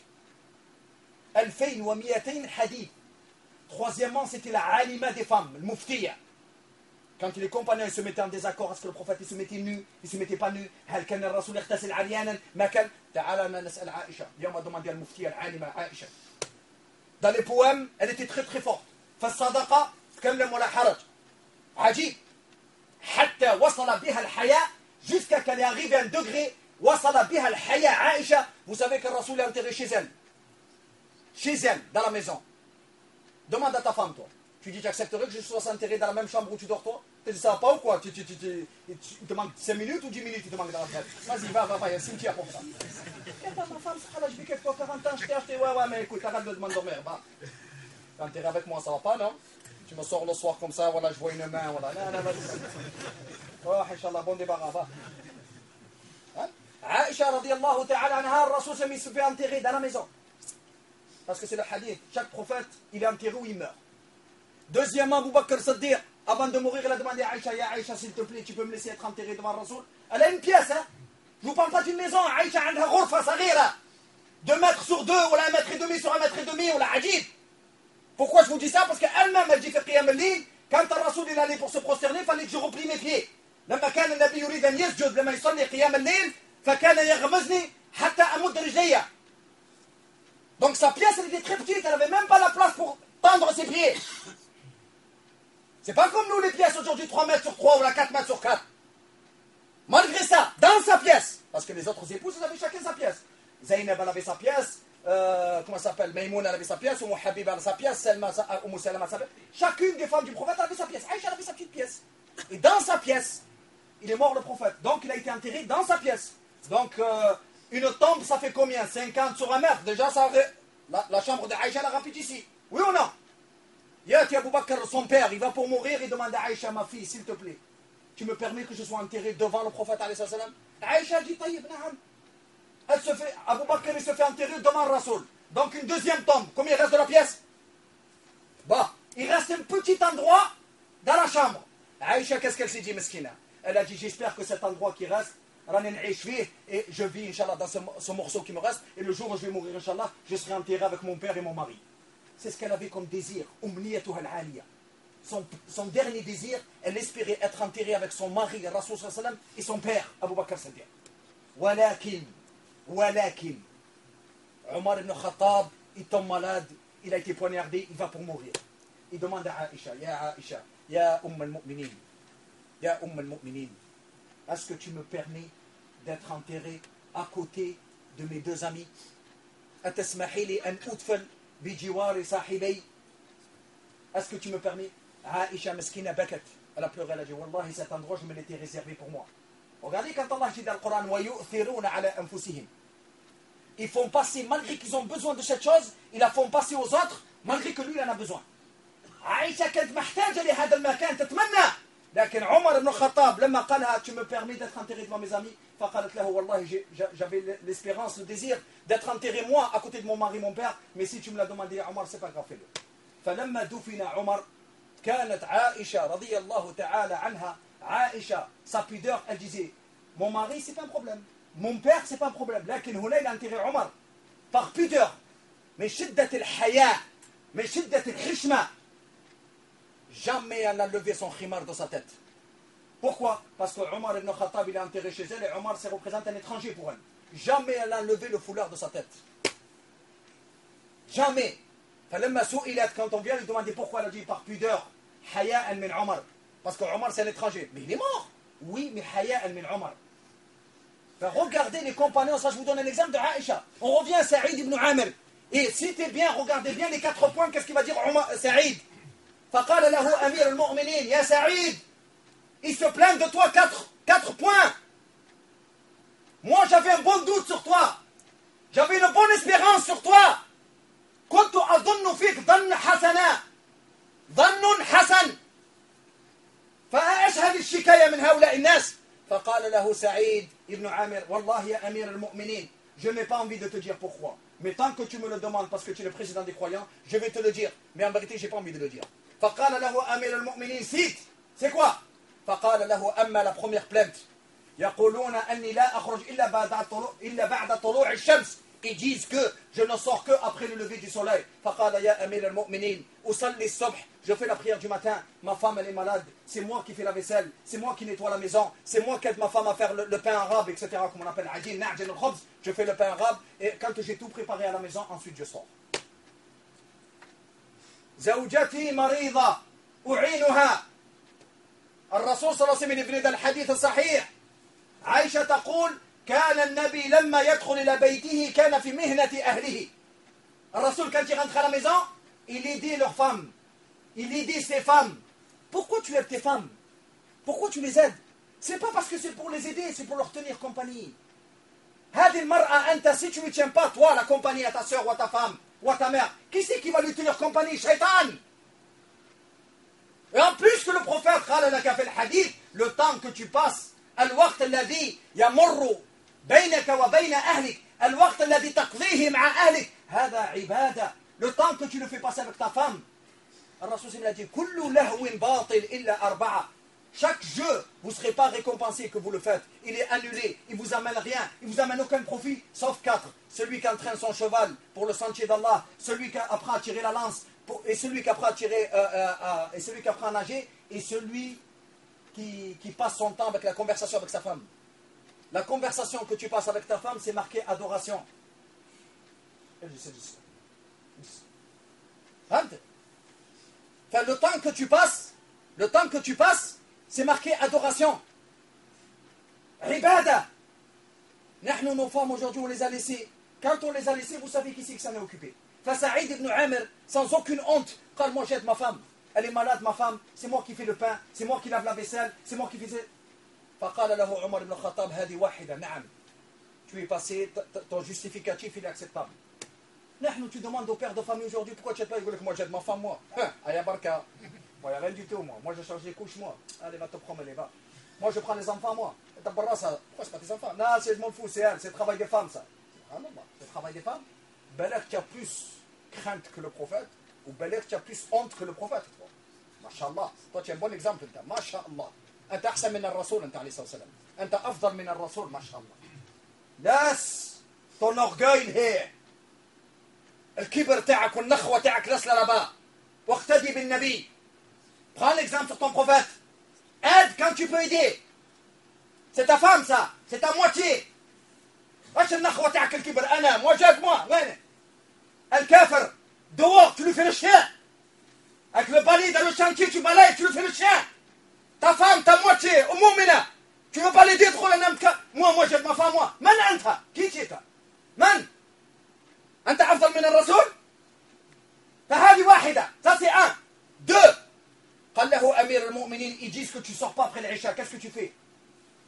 Speaker 1: ألفين ومئتين hadiths. Troisièmement, c'était la alima des femmes, le muftiya. Quand les compagnons ils se mettaient en désaccord, est-ce que le prophète il se mettait nu, il ne se mettait pas nu? هل كان الرسول يغتسل عريانا؟ ما كان؟ تعالى نسأل عائشة. اليوم a demandé à المفتية العالمة عائشة. Dans les poèmes, elle était très très forte. فالصدقة تكلم ولا حرج. عجيب. حتى وصل بها الحياة jusqu'à qu'elle est arrivée à un degré وصل بها الحياة عائشة. Vous savez que le Rasoul est enterré chez elle. Chez elle, dans la maison. Demande à ta femme, toi. Tu dis, tu accepterais que je sois enterré dans la même chambre où tu dors, toi? Tu dis, ça va pas ou quoi? Tu, tu, tu, tu, tu te manques cinq minutes ou dix minutes, tu te manques dans la tête? Vas-y, va, va, va, il y a un cimetière pour ça. Et ma femme, ça, là, je vis quelque fois quarante ans, je t'ai acheté, ouais, ouais, mais écoute, arrête de m'endormir, va. T'es enterré avec moi, ça va pas, non? Tu me sors le soir comme ça, voilà, je vois une main, voilà. Non, non, vas-y. Oh, Inch'Allah, bon débarras, va. Hein? Aïcha, radiallahu ta'ala anha, le Rasoul se fait enterrer dans la maison. Parce que c'est le hadith. Chaque prophète, il est enterré ou il meurt. Deuxièmement, Abu Bakr Siddiq, avant de mourir, il a demandé à Aïcha, Ya Aïcha, s'il te plaît, tu peux me laisser être enterré devant le Rasoul? Elle a une pièce, hein. Je ne vous parle pas d'une maison. Aïcha, elle a une ghurfa saghira. Deux mètres sur deux, ou un mètre et demi sur un mètre et demi, ou la ajib. Pourquoi je vous dis ça? Parce qu'elle-même, elle dit, fait qiyam al-layl, quand le Rasoul il allait pour se prosterner, il fallait que je replie mes pieds. لما كان النبي يريد أن يسجد لما يصلي قيام الليل فكان يغمزني حتى أمد رجلي. Donc sa pièce elle était très petite, elle n'avait même pas la place pour tendre ses pieds. C'est pas comme nous les pièces aujourd'hui trois mètres sur trois ou la quatre mètres sur quatre. Malgré ça, dans sa pièce, parce que les autres épouses ils avaient chacun sa pièce. Zaynab elle avait sa pièce, euh, comment ça s'appelle, Maïmoun elle avait sa pièce, Umm Habiba avait sa pièce, Selma, Umm Salama sa pièce. Chacune des femmes du prophète avait sa pièce. Aïcha avait sa petite pièce. Et dans sa pièce, il est mort le prophète. Donc il a été enterré dans sa pièce. Donc euh, une tombe ça fait combien? cinquante sur un mètre. Déjà ça la, la chambre d'Aïcha la rapide ici. Oui ou non? Yati Abu Bakr, son père, il va pour mourir, il demande à Aïcha, ma fille, s'il te plaît, tu me permets que je sois enterré devant le prophète alayhi salam? Aïcha dit, taïb, na'am. Elle se fait, Abu Bakr il se fait enterrer devant le Rasoul. Donc une deuxième tombe. Combien il reste de la pièce? Bah, il reste un petit endroit dans la chambre. Aïcha, qu'est-ce qu'elle s'est dit, meskina? Elle a dit, j'espère que cet endroit qui reste, et je vis, Inch'Allah, dans ce, ce morceau qui me reste, et le jour où je vais mourir, Inch'Allah, je serai enterré avec mon père et mon mari. C'est ce qu'elle avait comme désir. Son, son dernier désir, elle espérait être enterrée avec son mari, le Rasoul sallallahu alayhi wa sallam, et son père, Abu Bakr Siddiq. Walakin, walakin, Omar ibn Khattab, il tombe malade, il a été poignardé, il va pour mourir. Il demande à Aïcha, Ya Aïcha, Ya Umm al-Mu'minin, Ya Umm al-Mu'minin, est-ce que tu me permets d'être enterré à côté de mes deux amis? أتسمحي لي أن أدفن بجوار صاحبي? Est-ce que tu me permets? Aïcha Meskina Bakat, elle a pleuré, elle a dit, Wallahi, cet endroit, je me l'étais réservé pour moi. Regardez quand Allah dit dans le Coran وَيُؤْثِرُونَ عَلَى أَنفُسِهِمْ. Ils font passer, malgré qu'ils ont besoin de cette chose, ils la font passer aux autres, malgré que lui il en a besoin. عائشة كانت محتاجة لهذا المكان تتمنى. لكن عمر بن الخطاب لما قالها tu me permets d'être enterré devant mes amis فقالت له والله j'avais l'espérance, le désir d'être enterré moi à côté de mon mari, mon père, mais si tu me l'as demandé Omar, c'est pas grave, fais-le. فلما دفن عمر كانت عائشة رضي الله تعالى عنها عائشة sa pudeur, elle disait mon mari c'est pas un problème, mon père c'est pas un problème, لكن هنا il a enterré Omar par pudeur, من شدة الحياء من شدة الحشمة. Jamais elle n'a levé son khimar de sa tête. Pourquoi? Parce que Omar ibn Khattab il est enterré chez elle et Omar se représente un étranger pour elle. Jamais elle n'a levé le foulard de sa tête. Jamais. فلما سئلت, quand on vient lui demander pourquoi, elle a dit par pudeur. حياء من عمر. Parce que Omar c'est un étranger. Mais il est mort. Oui, mais حياء من عمر. Regardez les compagnons, ça je vous donne un exemple de Aïcha. On revient à Saïd ibn Amir. Et citez bien, regardez bien les quatre points, qu'est-ce qu'il va dire Omar, Saïd. فقال له أمير المؤمنين يا سعيد, il se plaint de toi quatre, quatre points. Moi j'avais un bon doute sur toi, j'avais une bonne espérance sur toi. كنت أظن فيك ظن حسنا ظن حسن فأيش هذه الشكاية من هؤلاء الناس. فقال له سعيد ابن عامر والله يا أمير المؤمنين je n'ai pas envie de te dire pourquoi, mais tant que tu me le demandes parce que tu es le président des croyants, je vais te le dire, mais en vérité j'ai pas envie de le dire. فقال له أمير المؤمنين cite, c'est quoi? فقال له أما la première plainte يقولون أني لا أخرج إلا بعد طلوع إلا بعد طلوع الشمس. Ils disent que je ne sors que après le lever du soleil. فقال يا أمير المؤمنين أصلي الصبح, je fais la prière du matin, ma femme elle est malade, c'est moi qui fais la vaisselle, c'est moi qui nettoie la maison, c'est moi qui aide ma femme à faire le, le pain arabe, et cetera, comme on appelle عجين نعجن الخبز. Je fais le pain arabe et quand j'ai tout préparé à la maison, ensuite je sors. زوجتي مريضة أعينها. الرسول صلى الله عليه وسلم يبني الحديث الصحيح. عائشة تقول كان النبي لما يدخل إلى بيته كان في مهنة أهله. الرسول quand il rentre à la maison, il aidait leurs femmes, il aidait ses femmes. Pourquoi tu aides tes femmes? Pourquoi tu les aides? C'est pas parce que c'est pour les aider, c'est pour leur tenir compagnie. هذه المرأة أنت si tu ne tiens pas toi la compagnie à ta soeur ou à ta femme ou à ta mère, qui c'est qui va lui tenir compagnie? Shaitan. Et en plus que le prophète قال لك في الحديث, le temps que tu passes, الوقت الذي يمر بينك وبين أهلك, الوقت الذي تقضيه مع أهلك, هذا عبادة. Le temps que tu le fais passer avec ta femme. الرسول صلى الله عليه وسلم a dit كل لهو باطل إلا أربعة. Chaque jeu, vous ne serez pas récompensé que vous le faites. Il est annulé, il ne vous amène rien, il ne vous amène aucun profit, sauf quatre. Celui qui entraîne son cheval pour le sentier d'Allah, celui qui apprend à tirer la lance, pour, et celui qui apprend à tirer, euh, euh, euh, et celui qui apprend à nager, et celui qui, qui passe son temps avec la conversation avec sa femme. La conversation que tu passes avec ta femme, c'est marqué adoration. Enfin, le temps que tu passes, le temps que tu passes, c'est marqué adoration. Ibada. Nous, nos femmes, aujourd'hui, on les a laissées. Quand on les a laissées, vous savez qui c'est qui s'en est occupé. Saïd ibn Amir, sans aucune honte, quand moi j'aide ma femme, elle est malade, ma femme, c'est moi qui fais le pain, c'est moi qui lave la vaisselle, c'est moi qui fais... فقال له عمر بن الخطاب هذه واحدة. نعم. Tu es passé, ton justificatif il est acceptable. نحن, tu demandes au père de famille aujourd'hui pourquoi tu n'aides pas, il dit que moi j'aide ma femme, moi. Aya barka. Moi, il n'y a rien du tout, moi. Moi, je change les couches, moi. Allez, va te promener, va. Moi, je prends les enfants, moi. Pourquoi c'est pas tes enfants? Non, je m'en fous, c'est elle, c'est le travail des femmes, ça. Ah non, c'est le travail des femmes. Belek, tu as plus crainte que le prophète, ou Belek, tu as plus honte que le prophète, toi. Masha'Allah. Toi, tu es un bon exemple, toi. Masha'Allah. أنت أحسن من الرسول أنت عليه الصلاة والسلام. أنت أفضل من الرسول ما شاء الله. Laisse ton orgueil here. الكبر تاعك والنخوة تاعك laisse là-bas. واقتدي بالنبي. Prends l'exemple sur ton prophète. Aide quand tu peux aider. C'est ta femme ça. C'est ta moitié. واش النخوة تاعك الكبر؟ أنا moi j'aide moi. وين؟ الكافر dehors tu lui fais le chien. Avec le balai dans le chantier tu balayes tu lui fais le chien. Ta femme, ta moitié, au mu'mina. Tu veux pas l'aider trop la namka? Moi, moi, j'aide ma femme, moi. Man anta? Qui tu es? Man? Anta afdal min al-rasoul? فهذه واحدة. Ça c'est un. Deux. قال له أمير المؤمنين, ils disent que tu sors pas après l'Isha. Qu'est-ce que tu fais?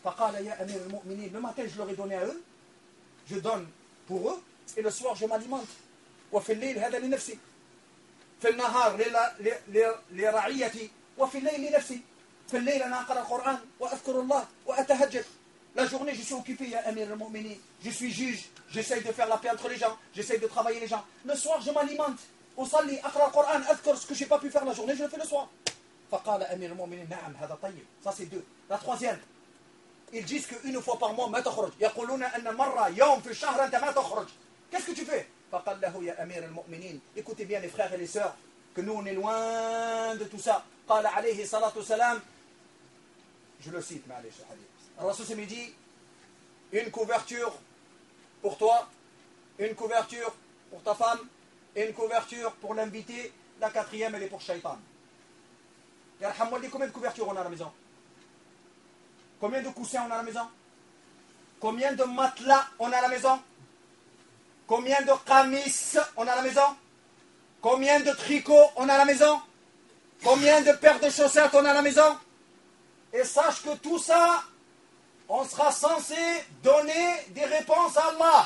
Speaker 1: فقال يا أمير المؤمنين, le matin je leur ai donné à eux, je donne pour eux, et le soir je m'alimente. وفي الليل هذا لنفسي. في النهار لرعيتي وفي الليل لنفسي. في الليل أنا أقرأ القرآن وأذكر الله وأتهجد. La journée, je suis occupé, ya Amir al-Mu'minin. Je suis juge, j'essaye de faire la paix entre les gens, j'essaye de travailler les gens. Le soir, je m'alimente. أصلي, أقرأ القرآن, أذكر ce que je n'ai pas pu faire la journée, je le fais le soir. فقال أمير المؤمنين نعم هذا طيب. Ça c'est deux. La troisième, ils disent qu'une fois par mois ما تخرج. يقولون أن مرة يوم في الشهر أنت ما تخرج. Qu'est-ce que tu fais? فقال له يا أمير المؤمنين. Écoutez bien les frères et les sœurs, que nous on est loin de tout ça. قال عليه الصلاة والسلام, je le cite, معليش الحديث. Rasul me dit, une couverture pour toi, une couverture pour ta femme, et une couverture pour l'invité. La quatrième, elle est pour Shaitan. Combien de couvertures on a à la maison? Combien de coussins on a à la maison? Combien de matelas on a à la maison? Combien de camis on a à la maison? Combien de tricots on a à la maison? Combien de paires de chaussettes on a à la maison? Et sache que tout ça, on sera censé donner des réponses à Allah.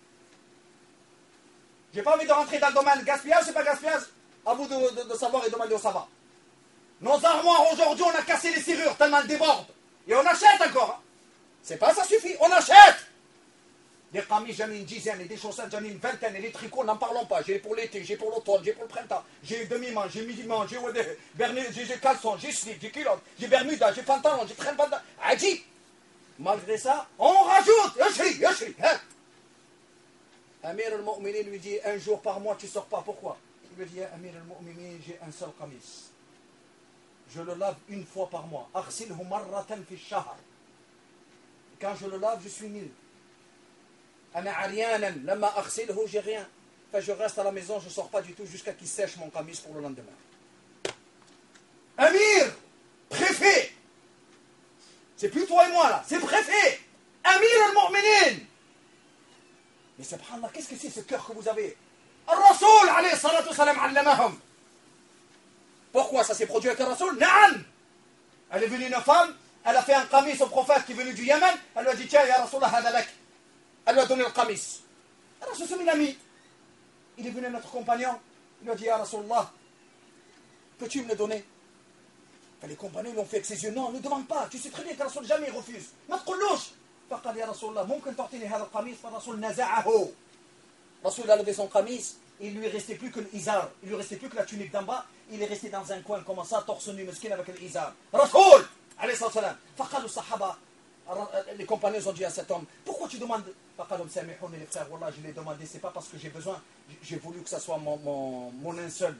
Speaker 1: J'ai pas envie de rentrer dans le domaine gaspillage, c'est pas gaspillage. À vous de, de, de savoir et de demander où ça va. Nos armoires aujourd'hui, on a cassé les serrures tellement elles débordent. Et on achète encore. Hein. C'est pas ça suffit, on achète. Des camis, j'en ai une dizaine, et des chaussettes, j'en ai une vingtaine, et les tricots, n'en parlons pas. J'ai pour l'été, j'ai pour l'automne, j'ai pour le printemps, j'ai demi-manche, j'ai midi-manche, j'ai j'ai caleçon, j'ai slip, j'ai culotte, j'ai bermuda, j'ai pantalon, j'ai traîne pantalon. Adji. Malgré ça, on rajoute. Yashri, yashri. Hein? Amir al-Mu'minin lui dit, un jour par mois, tu ne sors pas. Pourquoi? Il lui dit, Amir al-Mu'minin, j'ai un seul camis. Je le lave une fois par mois. Aghsilhu marratan fi shahr. Quand je le lave, je suis nul. Ana ariyanan, lama aghsilhu, j'ai rien. Enfin, je reste à la maison, je ne sors pas du tout jusqu'à qu'il sèche mon camis pour le lendemain. Amir, préfet. C'est plus toi et moi là, c'est préfet. Amir al-Mu'minin. Mais subhanallah, qu'est-ce que c'est ce cœur que vous avez? Al-Rasoul alayhi salatu wa salam allamahum. Pourquoi ça s'est produit avec le Rasoul? Na'am. Elle est venue une femme, elle a fait un camis au prophète qui est venu du Yémen, elle lui a dit tiens ya Rasulullah hadalak. Elle lui a donné le camis. Le Rasoul s'est mis l'ami. Il est venu notre compagnon, il lui a dit ya Rasulullah, peux-tu me le donner? Les compagnons l'ont fait avec ses yeux. Non, ne demande pas. Tu sais très bien que Rasoul jamais refuse. ما تقولوش. فقال يا رسول الله ممكن تعطيني هذا القميص فالرسول نزعه. Rasoul a levé son camis. Il lui restait plus que l'izar. Il lui restait plus que la tunique d'en bas. Il est resté dans un coin comme ça, torse nu, mesquin avec l'izar. Rasoul alayhi salam. فقالوا الصحابة, les compagnons ont dit à cet homme, pourquoi tu demandes? فقالوا سامحوني les frères, wallah je l'ai demandé, c'est pas parce que j'ai besoin, j'ai voulu que ça soit mon mon mon linceul.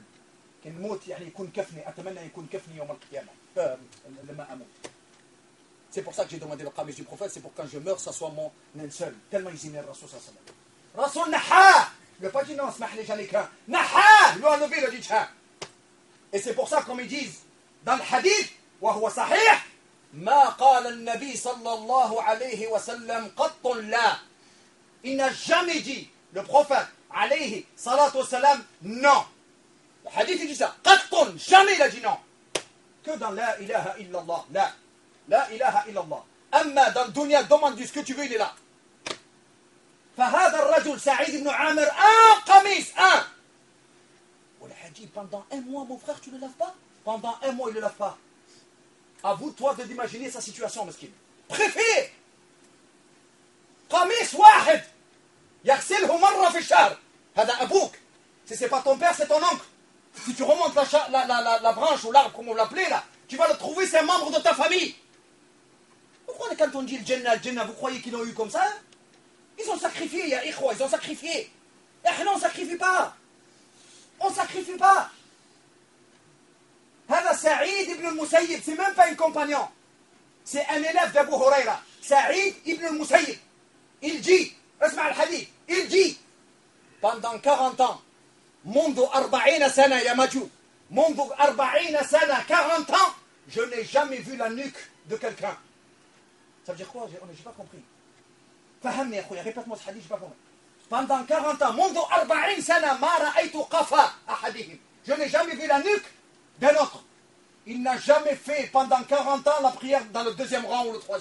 Speaker 1: C'est pour ça que j'ai demandé le camis du prophète, c'est pour quand je meurs, ça soit mon linceul. Tellement ils aimaient le Rasoul sallallahu alayhi wa sallam. Rasoul naha! Le pas dit non, smah les janika. Naha! Il lui a enlevé le dit ha. Et c'est pour ça comme ils disent dans le hadith, wa huwa sahih, ma qala al-nabi sallallahu alayhi wa sallam qattun la. Il n'a jamais dit, le prophète alayhi salatu wa sallam, non. Le hadith il dit ça. Qattun, jamais il a dit non. Que dans la ilaha illallah. La. La ilaha illallah. Amma dans le dunya, demande-lui ce que tu veux, il est là. فهذا الرجل سعيد بن عامر un qamis, un. On a dit pendant un mois, mon frère, tu ne le laves pas? Pendant un mois, il ne le lave pas. À vous, toi, de d'imaginer sa situation, mesquine. Préfet. قميص واحد يغسله مرة في الشهر. هذا أبوك. Si ce n'est pas ton père, c'est ton oncle. Si tu remontes la, la, la, la, la branche ou l'arbre, comme on l'appelait là, tu vas le trouver, c'est un membre de ta famille. Pourquoi quand on dit le Jannah, le Jannah, vous croyez qu'ils l'ont eu comme ça? Ils ont sacrifié, ya ikhwa, ils ont sacrifié. Et non, on ne sacrifie pas. On ne sacrifie pas. هذا سعيد ibn al-Musayyib, c'est même pas un compagnon. C'est un élève d'Abu Huraira. Saïd ibn al-Musayyib. Il dit, اسمع الحديث, il dit, pendant quarante ans, منذ أربعين سنة يا مجو منذ أربعين سنة quarante ans, je n'ai jamais vu la nuque de quelqu'un. Ça veut dire quoi? Je n'ai pas compris. فهمني يا أخويا, répète-moi ce hadith, je n'ai pas compris. Pendant quarante ans, منذ أربعين سنة ما رأيت قفا أحدهم. Je n'ai jamais vu la nuque d'un autre. Il n'a jamais fait pendant quarante ans la prière dans le deuxième rang ou le troisième.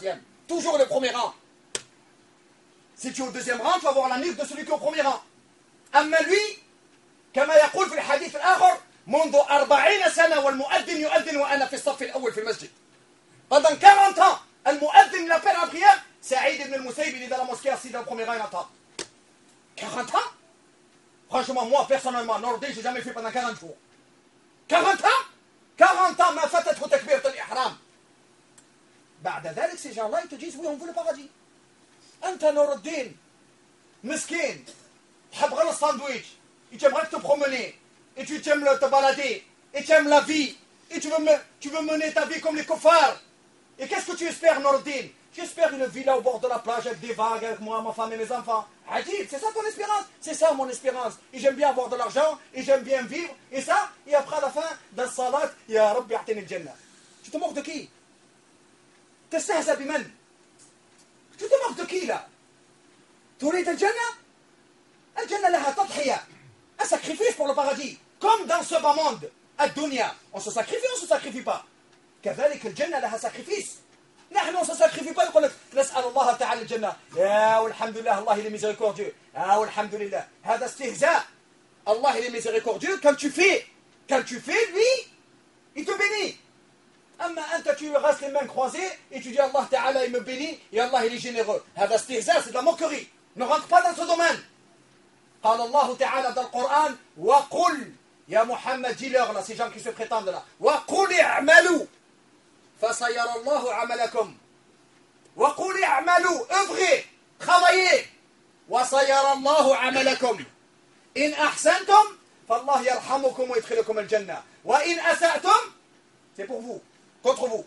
Speaker 1: toujours le premier rang. Si tu es au deuxième rang, tu vas voir la nuque de celui qui est au premier rang. أما lui, كما يقول في الحديث الآخر منذ أربعين سنة والمؤذن يؤذن وأنا في الصف الأول في المسجد. Pendant quarante ans, المؤذن l'appelle à prière. Saïd ibn al-Musayyib, il est dans la mosquée assis dans le premier rang, il attend. quarante ans? Franchement, moi, personnellement, Nordé, je n'ai jamais fait pendant quarante jours. quarante ans? quarante ans, ma fatat takbirat al-ihram. بعد ذلك, ces gens-là, ils te disent, oui, on veut le paradis. أنت نور الدين مسكين تحب غير الساندويتش et tu aimerais te promener et tu aimes te balader et tu aimes la vie et tu veux, me, tu veux mener ta vie comme les koffars. Et qu'est-ce que tu espères, Nordin? J'espère une villa au bord de la plage avec des vagues, avec moi, ma femme et mes enfants. Adib, c'est ça ton espérance? C'est ça mon espérance. Et j'aime bien avoir de l'argent et j'aime bien vivre. Et ça, et après à la fin, dans le salat, ya Rabbi a'tini al-jannah. Tu te moques de qui? تستهزأ بمن؟ Tu te moques de qui là? تريد الجنة؟ الجنة لها تضحية. Un sacrifice pour le paradis. Comme dans ce bas monde, الدنيا. On se sacrifie ou on ne se sacrifie pas? كذلك الجنة لها sacrifice. نحن on ne se sacrifie pas. يقول لك نسأل الله تعالى الجنة. يا والحمد لله الله il est miséricordieux. Ah والحمد لله. هذا استهزاء. Allah il est miséricordieux. Quand tu fais, quand tu fais, lui, il te bénit. أما أنت tu restes les mains croisées et tu dis Allah Ta'ala il me bénit et Allah il est généreux. هذا استهزاء, c'est de la moquerie. Ne rentre pas dans ce domaine. قال الله تعالى dans le Coran وقل يا محمد dis-leur là ces gens qui se prétendent là وقل اعملوا فسيرى الله عملكم وقل اعملوا œuvrez travaillez وسيرى الله عملكم إن أحسنتم فالله يرحمكم ويدخلكم الجنة وإن أسأتم c'est pour vous contre vous.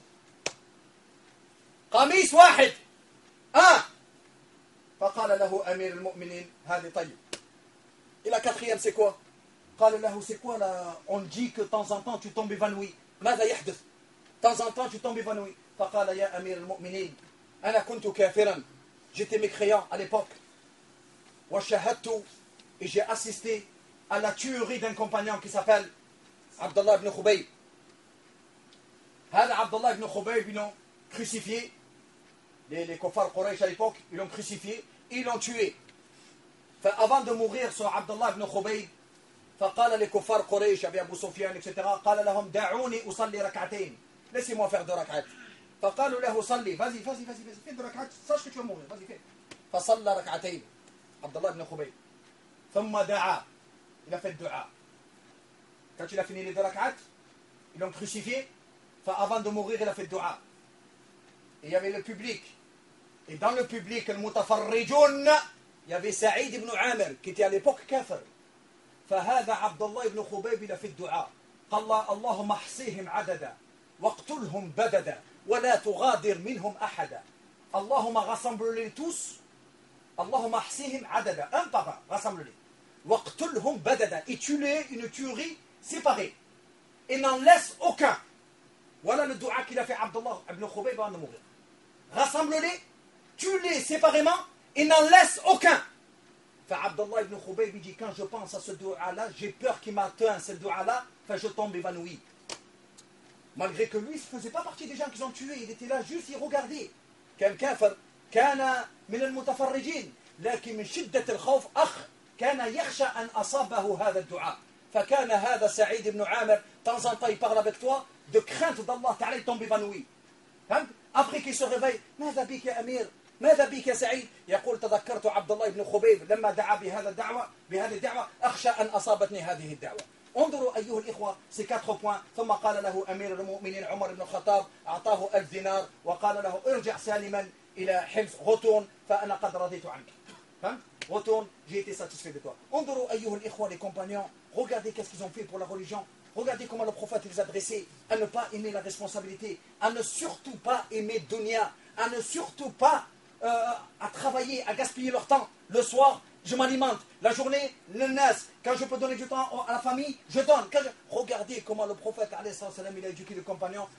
Speaker 1: قميص واحد un فقال له أمير المؤمنين هذه طيب. Et la quatrième c'est quoi? قال له c'est quoi là? On dit que de temps en temps tu tombes évanoui. ماذا يحدث? De temps en temps tu tombes évanoui. فقال يا أمير المؤمنين أنا كنت كافرا. J'étais mécréant à l'époque. وشاهدت et j'ai assisté à la tuerie d'un compagnon qui s'appelle Abdullah ibn Khubayb. هذا عبد الله ibn Khubayb, ils l'ont crucifié. Les, les kuffar Quraysh à l'époque, ils l'ont crucifié, ils l'ont tué. Avant de mourir sur Abdullah ibn Khubayb, فقال لكفار قريش أبي أبو سفيان et cetera قال لهم دعوني أصلي ركعتين. Laissez-moi faire deux rak'at. فقالوا له صلي, vas-y, vas-y, vas-y, vas-y, fais deux rak'at, sache que tu vas mourir, vas-y, fais. فصلى ركعتين عبد الله ibn Khubayb. ثم دعا, il a fait le dua. Quand il a fini les deux rak'at, ils l'ont crucifié. Avant de mourir, il a fait le dua. Et il y avait le public. Et dans le public, le mutafarrijoun, il y avait Saïd ibn Amir, qui était à l'époque kafir. فهذا عبد الله ibn Khubayb, il a fait le dua. قال اللهم احصيهم عددا واقتلهم بددا ولا تغادر منهم أحدا. اللهم rassemble-les tous. اللهم احصيهم عددا. Un par un, rassemble-les. واقتلهم بددا. Et tue-les une tuerie séparée. Et n'en laisse aucun. Voilà le dua qu'il a fait Abdullah ibn Khubayb avant de mourir. Rassemble-les, tue-les séparément et n'en laisse aucun. Abdullah ibn Khubayb dit quand je pense à ce dua-là, j'ai peur qu'il m'atteint ce dua-là, enfin je tombe évanoui. Malgré que lui, il ne faisait pas partie des gens qui ont tué, il était là juste, il regardait. كان كافر كان من المتفرجين لكن من شدة الخوف أخ كان يخشى أن أصابه هذا الدعاء. فكان هذا سعيد بن عامر de temps en temps il parle avec toi de crainte d'Allah Ta'ala, il tombe évanoui. Après qu'il se réveille, ماذا بك يا أمير؟ ماذا بك يا سعيد؟ يقول تذكرت عبد الله بن خبيب لما دعا بهذا الدعوة بهذه الدعوة أخشى أن أصابتني هذه الدعوة. انظروا أيها الإخوة ces quatre points. ثم قال له أمير المؤمنين عمر بن الخطاب أعطاه ألف دينار وقال له ارجع سالما إلى حمص retourne فأنا قد رضيت عنك. Retourne, j'ai été satisfait de toi. انظروا أيها الإخوة les compagnons, regardez qu'est-ce qu'ils ont fait pour la religion. Regardez comment le prophète les adressait à ne pas aimer la responsabilité, à ne surtout pas aimer dunya, à ne surtout pas euh, à travailler, à gaspiller leur temps. Le soir, je m'alimente. La journée, le nas. Quand je peux donner du temps à la famille, je donne. Quand je... Regardez comment le prophète il a éduqué les compagnons.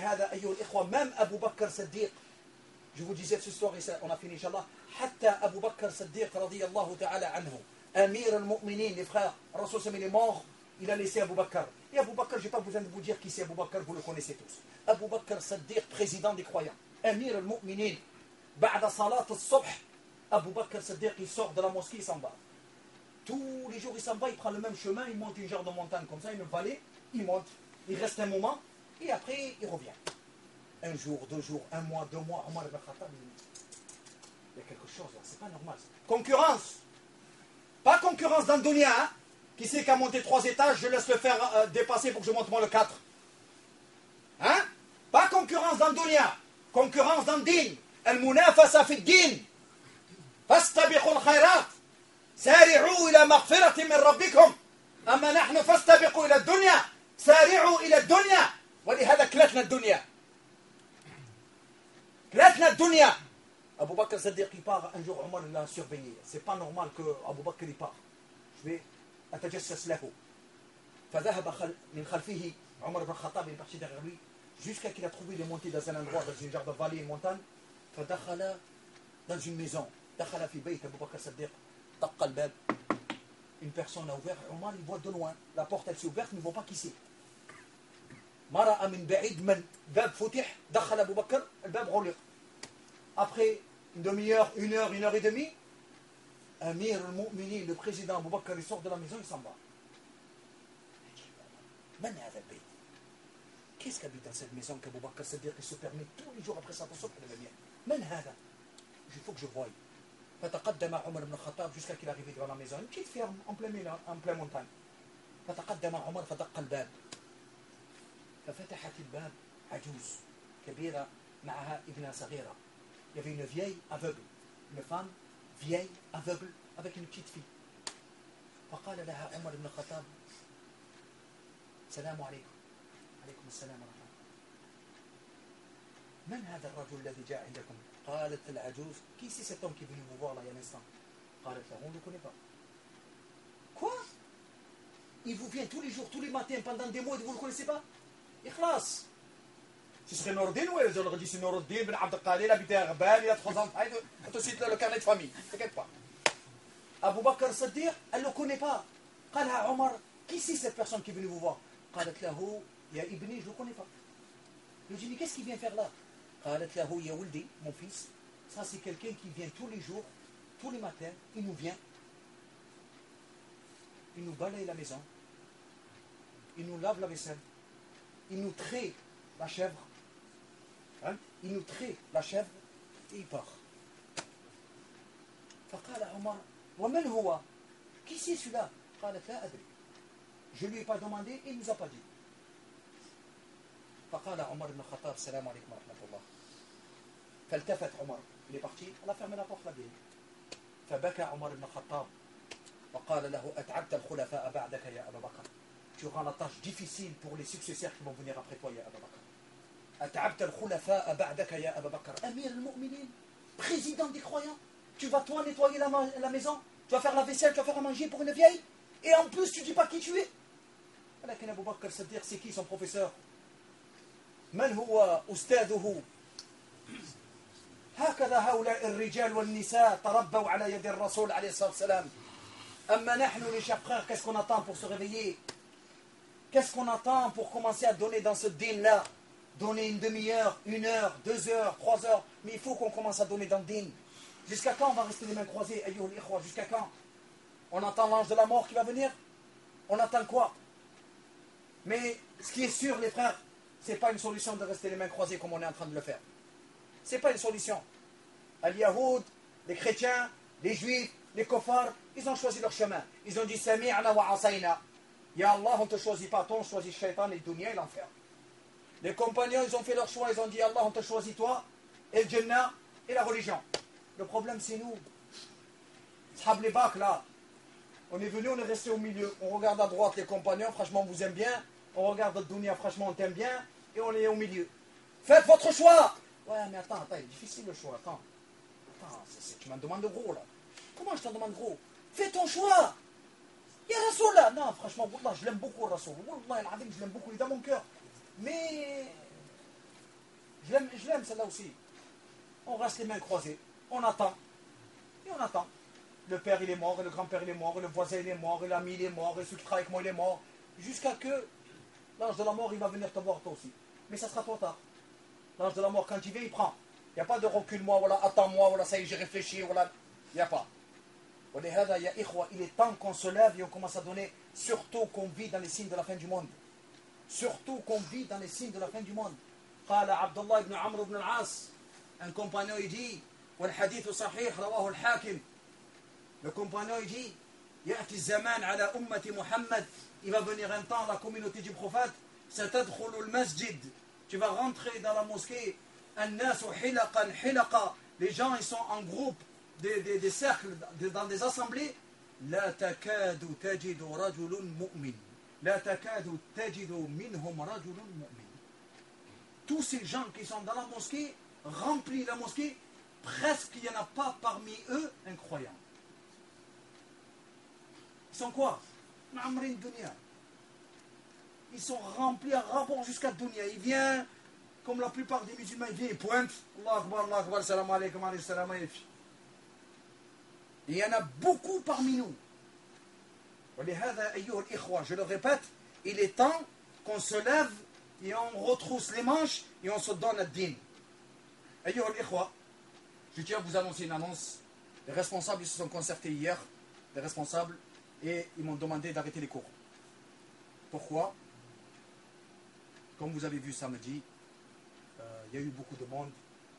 Speaker 1: Même Abu Bakr Siddiq. Je vous disais cette histoire et ça, on a fini, Inch'Allah. Hatta Abu Bakr Siddiq, radiyallahu ta'ala anhu. Amir al-Mu'minin, les frères, Rasul il est mort. Il a laissé Abu Bakr. Et Abu Bakr, je n'ai pas besoin de vous dire qui c'est Abu Bakr, vous le connaissez tous. Abu Bakr Siddiq, président des croyants. Amir al-Mu'minin. بعد صلاة الصبح, Abu Bakr Siddiq, il sort de la mosquée, il s'en va. Tous les jours, il s'en va, il prend le même chemin, il monte une genre de montagne comme ça, une vallée, il monte, il reste un moment, et après, il revient. Un jour, deux jours, un mois, deux mois, Omar ibn Khattab, il y a quelque chose là, c'est pas normal. Concurrence. Pas concurrence dans le dunya, hein. Qui c'est qui a monté trois étages, je laisse le faire euh, dépasser pour que je monte moi le quatre. Hein? Pas concurrence dans le dunya, concurrence dans le din. Al-munafasa fi din. Fastabiqu al-khayrat. سارعوا إلى مغفرة من ربكم أما نحن فاستبقوا إلى الدنيا سارعوا إلى الدنيا ولهذا كلتنا الدنيا كلتنا الدنيا Abu Bakr Siddiq il part un jour Omar l'a surveillé c'est pas normal que Abu Bakr il part je vais أتجسس له فذهب من خلفه عمر بن الخطاب il est parti derrière lui jusqu'à qu'il a trouvé les montées dans un endroit dans une genre de vallée une montagne فدخل dans une maison دخل في بيت أبو بكر الصديق طق الباب. Une personne a ouvert, Omar il voit de loin. La porte elle s'est ouverte, mais il ne voit pas qui c'est. مرأة من بعيد من باب فتح دخل أبو بكر الباب غلق. Après une demi-heure, une heure, une heure et demie, Amir al-Mu'minin, le président Abu Bakr, il sort de la maison, il s'en va. من هذا البيت? Qu'est-ce qui habite dans cette maison qu'Abu Bakr Siddiq il se permet tous les jours après sa tasawwuf de venir? من هذا? Il faut que je voie. فتقدم عمر بن الخطاب jusqu'à qu'il arrive devant la maison une petite ferme en plein en plein montagne فتقدم عمر فدق الباب ففتحت الباب عجوز كبيرة معها ابنة صغيرة il y avait une vieille aveugle une femme vieille aveugle avec une petite fille فقال لها عمر بن الخطاب السلام عليكم عليكم السلام ورحمة الله من هذا الرجل الذي جاء عندكم قالت العجوز qui c'est cet homme qui est venu vous voir là il y a un instant قالت له on ne le connaît pas quoi il vous vient tous les jours tous les matins pendant des mois et vous ne le connaissez pas إخلاص ce serait Nourdin ou elle aurait dit c'est Nourdin Ben Abdelkader habité à Rabat il a trois enfants et tout de suite le carnet de famille t'inquiète pas Abu Bakr Siddiq elle ne le connaît pas قالها عمر qui c'est cette personne qui est venue vous voir قالت له يا ابني je ne le connais pas il dit mais qu'est-ce qu'il vient faire là قالت له يا ولدي mon fils ça c'est quelqu'un qui vient tous les jours tous les matins il nous vient il nous balaye la maison il nous lave la vaisselle il nous traite la chèvre hein? il nous traite la chèvre et il part فقال عمر ومن هو qui c'est celui-là قالت لا أدري je lui ai pas demandé il nous a pas dit فقال عمر بن الخطاب السلام عليكم ورحمة الله فالتفت عمر il est parti on a fermé la porte la vieille فبكى عمر بن الخطاب وقال له أتعبت الخلفاء بعدك يا أبا بكر tu rends la tâche difficile pour les successeurs qui vont venir après toi يا أبا بكر أتعبت الخلفاء بعدك يا أبا بكر أمير المؤمنين président des croyants tu vas toi nettoyer la, la maison tu vas faire la vaisselle tu vas faire à manger pour une vieille et en plus tu dis pas qui tu es ولكن أبو بكر الصديق c'est qui son professeur من هو أستاذه هكذا هؤلاء الرجال والنساء تربوا على يد الرسول عليه الصلاة والسلام أما نحن les chers frères qu'est-ce qu'on attend pour se réveiller qu'est-ce qu'on attend pour commencer à donner dans ce din là donner une demi-heure, une heure, deux heures, trois heures mais il faut qu'on commence à donner dans le din jusqu'à quand on va rester les mains croisées jusqu'à quand on attend l'ange de la mort qui va venir on attend quoi mais ce qui est sûr les frères c'est pas une solution de rester les mains croisées comme on est en train de le faire c'est pas une solution. Al-Yahoud, les chrétiens, les juifs, les kofars, ils ont choisi leur chemin. Ils ont dit Sami'na wa asayna. Ya Allah, on ne te choisit pas, toi on choisit le shaitan, le dunya et l'enfer. Les compagnons, ils ont fait leur choix, ils ont dit Allah, on te choisit toi, et le Jannah, et la religion. Le problème c'est nous. Shab les bacs là. On est venu, on est resté au milieu. On regarde à droite les compagnons, franchement on vous aime bien. On regarde le dunya, franchement on t'aime bien. Et on est au milieu. Faites votre choix. Ouais, mais attends, attends, il est difficile le choix, attends. Attends, c'est, c'est, tu m'en demandes gros là. Comment je t'en demande gros? Fais ton choix. Ya Rasoul là. Non, franchement, Wallah, je l'aime beaucoup, Rasoul. Wallah, je l'aime beaucoup, il est dans mon cœur. Mais, je l'aime, je l'aime celle-là aussi. On reste les mains croisées, on attend. Et on attend. Le père il est mort, et le grand-père il est mort, et le voisin il est mort, et l'ami il est mort, et celui qui travaille avec moi il est mort. Jusqu'à que l'ange de la mort il va venir te voir toi aussi. Mais ça sera trop tard. L'ange de la mort, quand il vient, il prend. Il n'y a pas de recule-moi, voilà, attends-moi, voilà, ça y est, j'ai réfléchi, voilà. Il n'y a pas. Il est temps qu'on se lève et on commence à donner, surtout qu'on vit dans les signes de la fin du monde. Surtout qu'on vit dans les signes de la fin du monde. قال عبد الله بن عمرو بن العاص, un compagnon il dit, والحديث صحيح رواه الحاكم. Le compagnon il dit, يأتي الزمان على أمة محمد, il va venir un temps la communauté du prophète, ستدخل المسجد, tu vas rentrer dans la mosquée, الناس حلقا حلقا, les gens ils sont en groupe, des, des, des cercles, dans des assemblées, لا تكاد تجد رجل مؤمن, لا تكاد تجد منهم رجل مؤمن. Tous ces gens qui sont dans la mosquée, remplis la mosquée, presque il n'y en a pas parmi eux un croyant. Ils sont quoi? Ils sont remplis à rapport jusqu'à Dunya. Il vient, comme la plupart des musulmans, il vient, il pointe. Allah Akbar, Allah Akbar, salam alaykum, alayhi salam alaykum. Et il y en a beaucoup parmi nous. Je le répète, il est temps qu'on se lève et on retrousse les manches et on se donne à din. Je tiens à vous annoncer une annonce. Les responsables ils se sont concertés hier, les responsables, et ils m'ont demandé d'arrêter les cours. Pourquoi? Comme vous avez vu samedi, euh, il y a eu beaucoup de monde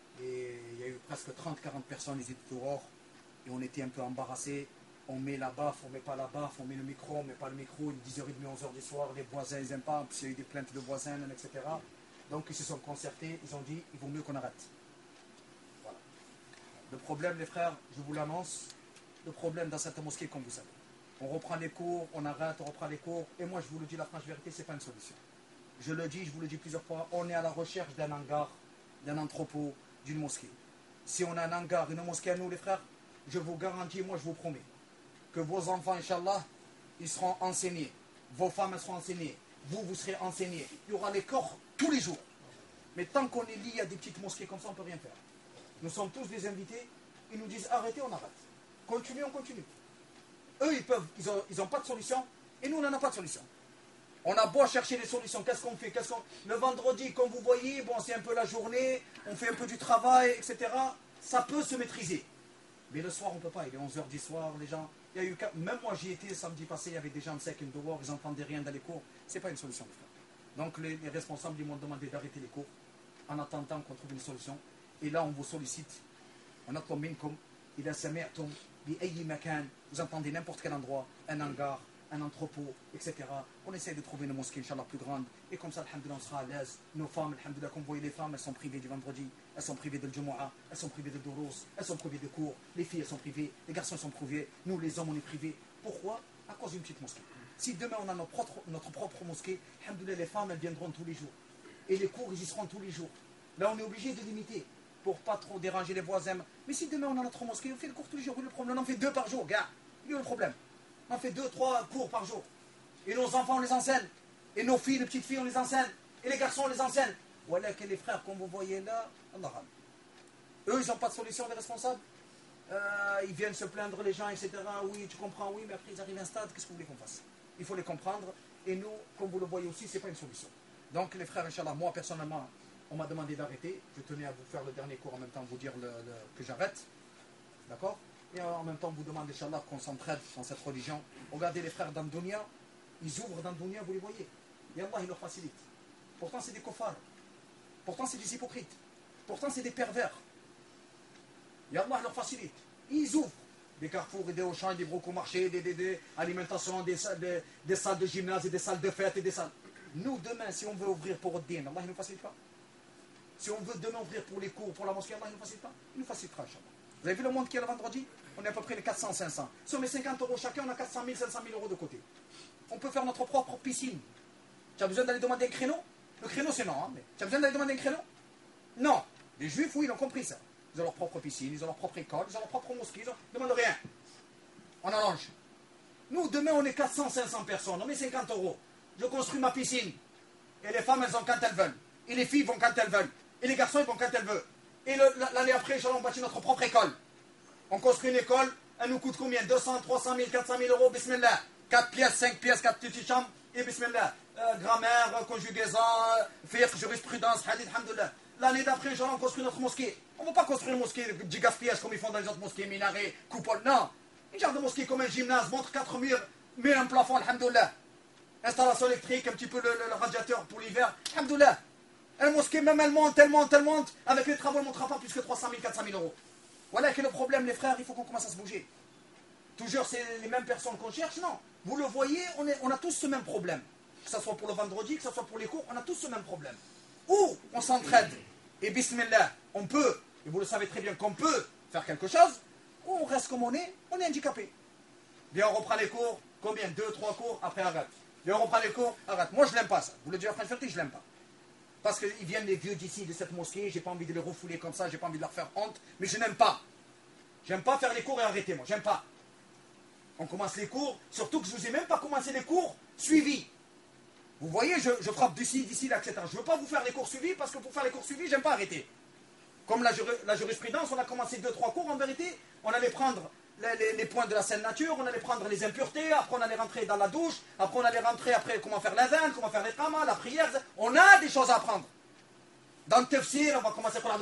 Speaker 1: et il y a eu presque trente à quarante personnes, ils étaient dehors et on était un peu embarrassés. On met la baffe, on ne met pas la baffe, on met le micro, on ne met pas le micro, il est dix heures trente, onze heures du soir, les voisins ils n'aiment pas, puis il y a eu des plaintes de voisins, et cetera. Donc ils se sont concertés, ils ont dit, il vaut mieux qu'on arrête. Voilà. Le problème les frères, je vous l'annonce, le problème dans cette mosquée comme vous savez. On reprend les cours, on arrête, on reprend les cours, et moi je vous le dis la franche vérité, ce n'est pas une solution. Je le dis, je vous le dis plusieurs fois, on est à la recherche d'un hangar, d'un entrepôt, d'une mosquée. Si on a un hangar, une mosquée à nous les frères, je vous garantis, moi je vous promets, que vos enfants, Inch'Allah, ils seront enseignés. Vos femmes, elles seront enseignées. Vous, vous serez enseignés. Il y aura les corps tous les jours. Mais tant qu'on est lié à des petites mosquées comme ça, on ne peut rien faire. Nous sommes tous des invités. Ils nous disent arrêtez, on arrête. Continuez, on continue. Eux, ils peuvent, ils n'ont ils ont pas de solution. Et nous, on n'en a pas de solution. On a beau chercher des solutions. Qu'est-ce qu'on fait? Qu'est-ce qu'on... Le vendredi, comme vous voyez, bon, c'est un peu la journée. On fait un peu du travail, et cetera. Ça peut se maîtriser. Mais le soir, on ne peut pas. Il est onze heures du soir, les gens... Il y a eu, même moi j'y étais samedi passé, il y avait des gens de sec dehors, ils n'entendaient rien dans les cours. Ce n'est pas une solution, frère. Donc les, les responsables ils m'ont demandé d'arrêter les cours en attendant qu'on trouve une solution. Et là on vous sollicite. On attend minkum, il a sami'tum bi ayyi makan. Vous entendez n'importe quel endroit, un hangar, un entrepôt, et cetera. On essaie de trouver une mosquée, Inch'Allah, plus grande. Et comme ça, alhamdoulilah, on sera à l'aise. Nos femmes, alhamdoulilah, comme vous voyez les femmes, elles sont privées du vendredi, elles sont privées de Jumu'ah, elles sont privées de Durous, elles sont privées de cours. Les filles, elles sont privées, les garçons sont privés. Nous, les hommes, on est privés. Pourquoi? À cause d'une petite mosquée. Si demain, on a notre propre, notre propre mosquée, alhamdoulilah, les femmes, elles viendront tous les jours. Et les cours, ils y seront tous les jours. Là, on est obligé de limiter pour pas trop déranger les voisins. Mais si demain, on a notre mosquée, on fait le cours tous les jours. Le problème, on en fait deux par jour, gars. Il y a le problème. On fait deux, trois cours par jour. Et nos enfants, on les enseigne. Et nos filles, les petites filles, on les enseigne. Et les garçons, on les enseigne. Voilà que les frères, comme vous voyez là, Allah. Eux, ils n'ont pas de solution, les responsables. Euh, ils viennent se plaindre, les gens, et cetera. Oui, tu comprends, oui, mais après, ils arrivent à un stade. Qu'est-ce que vous voulez qu'on fasse? Il faut les comprendre. Et nous, comme vous le voyez aussi, ce n'est pas une solution. Donc, les frères, Inch'Allah, moi, personnellement, on m'a demandé d'arrêter. Je tenais à vous faire le dernier cours en même temps, vous dire le, le, que j'arrête. D'accord? Et en même temps, vous demande, Inch'Allah, qu'on s'entraide dans cette religion. Regardez les frères dans le dunya, ils ouvrent dans le dunya, vous les voyez. Et Allah, il leur facilite. Pourtant, c'est des kofars. Pourtant, c'est des hypocrites. Pourtant, c'est des pervers. Et Allah leur facilite. Ils ouvrent des carrefours, et des Auchan, des brocomarchés, des, des, des alimentations, des, des, des salles de gymnase, et des salles de fête, et des salles. Nous, demain, si on veut ouvrir pour Ad-Din, Allah ne nous facilite pas. Si on veut demain ouvrir pour les cours, pour la mosquée, Allah ne nous facilite pas. Il nous facilitera, Inch'Allah. Vous avez vu le monde qui est le vendredi? On est à peu près les quatre cents, cinq cents. Si on met cinquante euros chacun, on a quatre cent mille, cinq cent mille euros de côté. On peut faire notre propre piscine. Tu as besoin d'aller demander un créneau? Le créneau, c'est non. Hein, mais tu as besoin d'aller demander un créneau? Non. Les juifs, oui, ils ont compris ça. Ils ont leur propre piscine, ils ont leur propre école, ils ont leur propre mosquée. Ils ne demandent rien. On allonge. Nous, demain, on est quatre cents, cinq cents personnes. On met cinquante euros. Je construis ma piscine. Et les femmes, elles ont quand elles veulent. Et les filles vont quand elles veulent. Et les garçons, ils vont quand elles veulent. Et l'année après, on bâtit notre propre école. On construit une école. Elle nous coûte combien? deux cents, trois cent mille, quatre cent mille euros. Bismillah. quatre pièces, cinq pièces, quatre petites chambres. Et bismillah. Euh, grammaire, conjugaison, fiqh, jurisprudence, hadith, alhamdoulilah. l'année d'après, Inch'Allah, on construit notre mosquée. On ne va pas construire une mosquée du gaspillage comme ils font dans les autres mosquées, minarets, coupoles. Non. Une genre de mosquée comme un gymnase, montre quatre murs, met un plafond, alhamdoulilah. Installation électrique, un petit peu le, le, le radiateur pour l'hiver, alhamdoulilah. Un mosquée, même elle monte, elle monte, elle monte. Avec les travaux, elle ne montera pas plus que trois cent mille, quatre cent mille euros. Voilà que le problème, les frères, il faut qu'on commence à se bouger. Toujours, c'est les mêmes personnes qu'on cherche. Non. Vous le voyez, on, est, on a tous ce même problème. Que ce soit pour le vendredi, que ce soit pour les cours, on a tous ce même problème. Ou on s'entraide. Et bismillah, on peut, et vous le savez très bien qu'on peut faire quelque chose, ou on reste comme on est, on est handicapé. Bien, on reprend les cours, combien? Deux, trois cours, après arrête. Bien, on reprend les cours, arrête. Moi, je l'aime pas ça. Vous le dites à French je l'aime pas. Parce qu'ils viennent les vieux d'ici, de cette mosquée, j'ai pas envie de les refouler comme ça, j'ai pas envie de leur faire honte, mais je n'aime pas. J'aime pas faire les cours et arrêter, moi, j'aime pas. On commence les cours, surtout que je vous ai même pas commencé les cours suivis. Vous voyez, je, je frappe d'ici, d'ici, là, et cetera. Je ne veux pas vous faire les cours suivis, parce que pour faire les cours suivis, j'aime pas arrêter. Comme la, la jurisprudence, on a commencé deux, trois cours, en vérité, on allait prendre les, les, les points de la saine nature, on allait prendre les impuretés, après on allait rentrer dans la douche, après on allait rentrer après comment faire l'adhan, comment faire les qamas, la prière, on a des choses à apprendre. Dans le tafsir, on va commencer par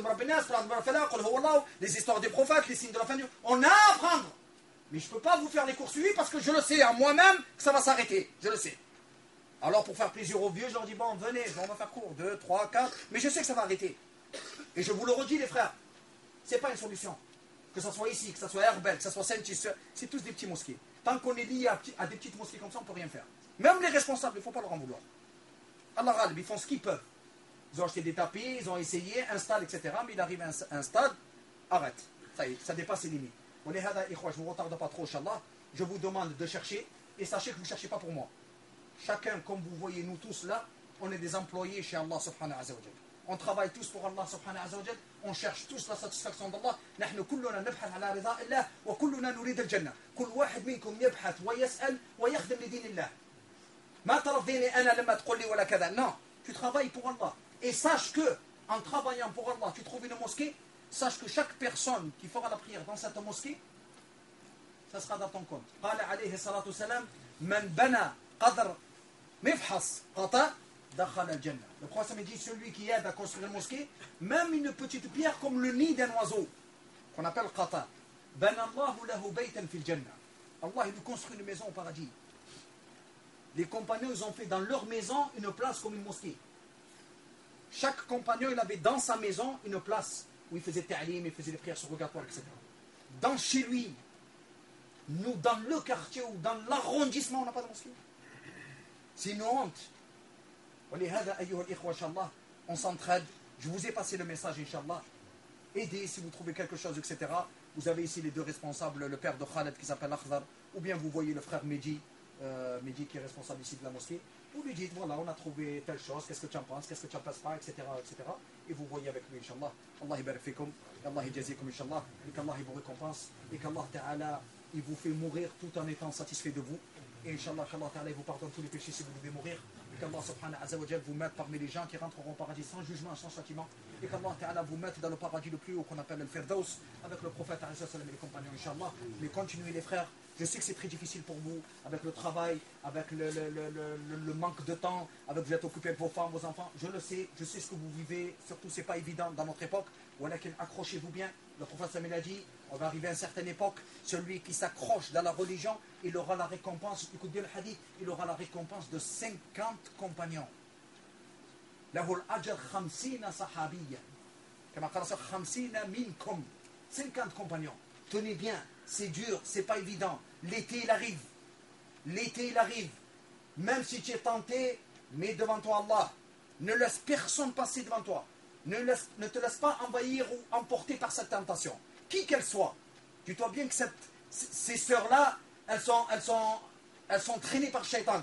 Speaker 1: les histoires des prophètes, les signes de la fin du... On a à apprendre. Mais je ne peux pas vous faire les cours suivis parce que je le sais à moi-même que ça va s'arrêter. Je le sais. Alors pour faire plaisir aux vieux, je leur dis, bon, venez, on va faire cours, deux, trois, quatre, mais je sais que ça va arrêter. Et je vous le redis, les frères, ce n'est pas une solution. Que ce soit ici, que ce soit Herbel, que ce soit Saint-Tis, c'est tous des petits mosquées. Tant qu'on est lié à, à des petites mosquées comme ça, on ne peut rien faire. Même les responsables, il ne faut pas leur en vouloir. Allah, ils font ce qu'ils peuvent. Ils ont acheté des tapis, ils ont essayé, installent, et cetera. Mais il arrive à un, un stade, arrête. Ça y est, ça dépasse les limites. Je ne vous retarde pas trop, Inch'Allah. Je vous demande de chercher, et sachez que vous ne cherchez pas pour moi. Chacun, comme vous voyez, nous tous là, on est des employés chez Allah subhanahu wa ta'ala. On travaille tous pour Allah subhanahu wa ta'ala. On cherche tous la satisfaction d'Allah. نحن كلنا نبحث على رضاء الله وكلنا نريد الجنة. كل واحد منكم يبحث ويسأل ويخدم لدين الله. ما ترضيني أنا لما تقول لي ولا كذا. Non, tu travailles pour Allah. Et sache que, en travaillant pour Allah, tu trouves une mosquée. Sache que chaque personne qui fera la prière dans cette mosquée, ça sera dans ton compte. قال عليه الصلاة والسلام من بنى قدر مفحص قطع دخل الجنة. Le prophète me dit, celui qui aide à construire une mosquée, même une petite pierre comme le nid d'un oiseau, qu'on appelle qata, بنى الله له بيتا في الجنة. Allah, il lui construit une maison au paradis. Les compagnons, ils ont fait dans leur maison une place comme une mosquée. Chaque compagnon, il avait dans sa maison une place où il faisait ta'lim, il faisait les prières surrogatoires, et cetera. Dans chez lui, nous, dans le quartier ou dans l'arrondissement, on n'a pas de mosquée. C'est une honte. On s'entraide. Je vous ai passé le message, Inch'Allah. Aidez si vous trouvez quelque chose, et cetera. Vous avez ici les deux responsables, le père de Khaled qui s'appelle Akhdar, ou bien vous voyez le frère Mehdi, euh, Mehdi qui est responsable ici de la mosquée. Vous lui dites, voilà, on a trouvé telle chose, qu'est-ce que tu en penses, qu'est-ce que tu en penses pas, et cetera, et cetera. Et vous voyez avec lui, Inch'Allah. Allah ibarak fikum, Allah yajazikum, Inch'Allah, et qu'Allah vous récompense, et qu'Allah Ta'ala, il vous fait mourir tout en étant satisfait de vous. Et Inch'Allah, qu'Allah Ta'ala vous pardonne tous les péchés si vous devez mourir. Et qu'Allah subhanahu wa ta'ala vous mette parmi les gens qui rentreront au paradis sans jugement, sans châtiment. Et qu'Allah Ta'ala vous mette dans le paradis le plus haut qu'on appelle le Firdaus, avec le prophète et les compagnons, Inch'Allah. Mais continuez les frères. Je sais que c'est très difficile pour vous, avec le travail, avec le, le, le, le, le manque de temps, avec vous êtes occupé avec vos femmes, vos enfants. Je le sais, je sais ce que vous vivez. Surtout, c'est pas évident dans notre époque. Accrochez-vous bien. Le prophète Samuel a dit, on va arriver à une certaine époque, celui qui s'accroche dans la religion, il aura la récompense, écoutez bien le hadith, il aura la récompense de cinquante compagnons. Lahul ajr khamsina sahabiyya. Kama qala khamsina minkum. cinquante compagnons. Tenez bien, c'est dur, c'est pas évident. L'été, il arrive. L'été, il arrive. Même si tu es tenté, mets devant toi Allah. Ne laisse personne passer devant toi. Ne, laisse, ne te laisse pas envahir ou emporter par cette tentation. Qui qu'elle soit. Dis-toi bien que cette, ces sœurs-là, elles sont, elles, sont, elles sont traînées par Shaitan.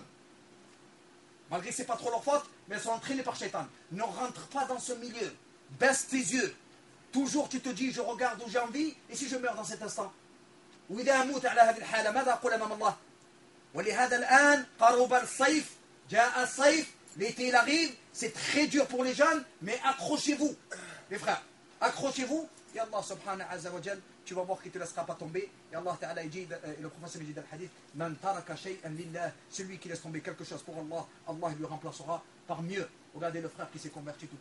Speaker 1: Malgré que ce n'est pas trop leur faute, mais elles sont entraînées par Shaitan. Ne rentre pas dans ce milieu. Baisse tes yeux. Toujours tu te dis, je regarde où j'ai envie, et si je meurs dans cet instant. وإذا أموت على هذه الحالة ماذا أقول أمام الله؟ ولهذا الآن قرب الصيف جاء الصيف. L'été il arrive, c'est très dur pour les jeunes, mais accrochez-vous, les frères, accrochez-vous, et Allah subhanahu wa ta'ala, tu vas voir qu'il ne te laissera pas tomber, et Allah ta'ala dit, et le prophète dit dans le hadith, Man taraka shay'an lillah, celui qui laisse tomber quelque chose pour Allah, Allah lui remplacera par mieux. Regardez le frère qui s'est converti tout à l'heure,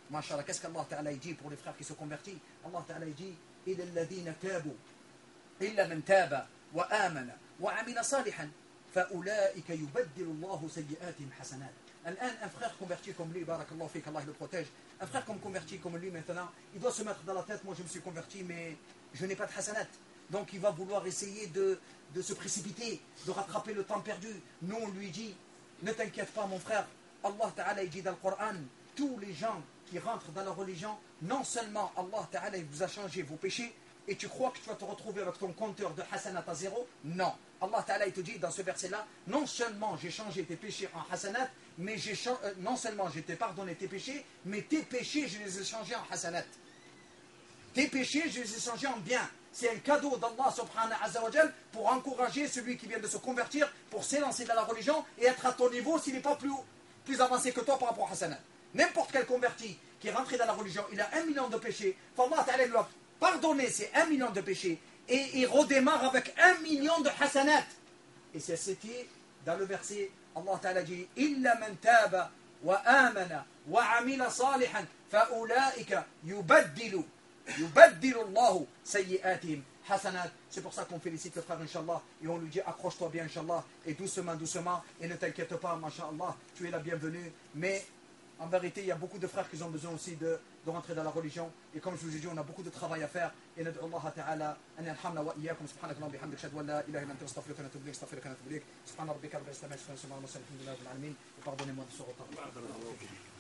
Speaker 1: Masha'Allah, qu'est-ce qu'Allah Ta'ala dit pour les frères qui se convertissent? Allah Ta'ala dit إِلَّا الَّذِينَ تَابُوا إِلَّا مَنْ تَابَ وَآمَنَ وَعَمِلَ صَالِحًا فَأُولَٰئِكَ يُبَدِّلُ اللَّهُ سَيِّئَاتِهِمْ حَسَنَاتٍ. Un frère converti comme lui, barakallahu fik, Allah le protège. Un frère comme converti comme lui maintenant, il doit se mettre dans la tête, moi je me suis converti mais je n'ai pas de hasanat. Donc il va vouloir essayer de, de se précipiter, de rattraper le temps perdu. Nous on lui dit, ne t'inquiète pas mon frère, Allah Ta'ala il dit dans le Coran, tous les gens qui rentrent dans la religion, non seulement Allah Ta'ala il vous a changé vos péchés, et tu crois que tu vas te retrouver avec ton compteur de hasanat à zéro? Non. Allah Ta'ala il te dit dans ce verset-là, non seulement j'ai changé tes péchés en hasanat, mais j'ai euh, non seulement j'ai pardonné tes péchés, mais tes péchés je les ai changés en hasanat. Tes péchés je les ai changés en bien. C'est un cadeau d'Allah subhanahu wa ta'ala pour encourager celui qui vient de se convertir, pour s'élancer dans la religion et être à ton niveau s'il n'est pas plus, plus avancé que toi par rapport à hasanat. N'importe quel converti qui est rentré dans la religion, il a un million de péchés, Allah Ta'ala lui a pardonné ces un million de péchés et il redémarre avec un million de hasanat. Et c'est ce qui est dans le verset, Allah Ta'ala dit Illa man taba wa amana wa amila salihan fa ulaika yubaddilu yubaddilu Allahu sayyi'atihim hasanat. C'est pour ça qu'on félicite le frère Inch'Allah et on lui dit accroche-toi bien Inch'Allah et doucement doucement et ne t'inquiète pas Masha'Allah, tu es la bienvenue. Mais en vérité, il y a beaucoup de frères qui ont besoin aussi de, de rentrer dans la religion. Et comme je vous ai dit, on a beaucoup de travail à faire. Et nad'u Allah Ta'ala an yarhamna wa iyyakum subhanaka wa bihamdika ashhadu an la ilaha illa anta astaghfiruka wa atubu ilayk astaghfiruka wa atubu ilayk subhana rabbika rabbil izzati amma yasifun wa salamun ala al mursalin walhamdulillahi rabbil alamin. Et pardonnez-moi de ce retard.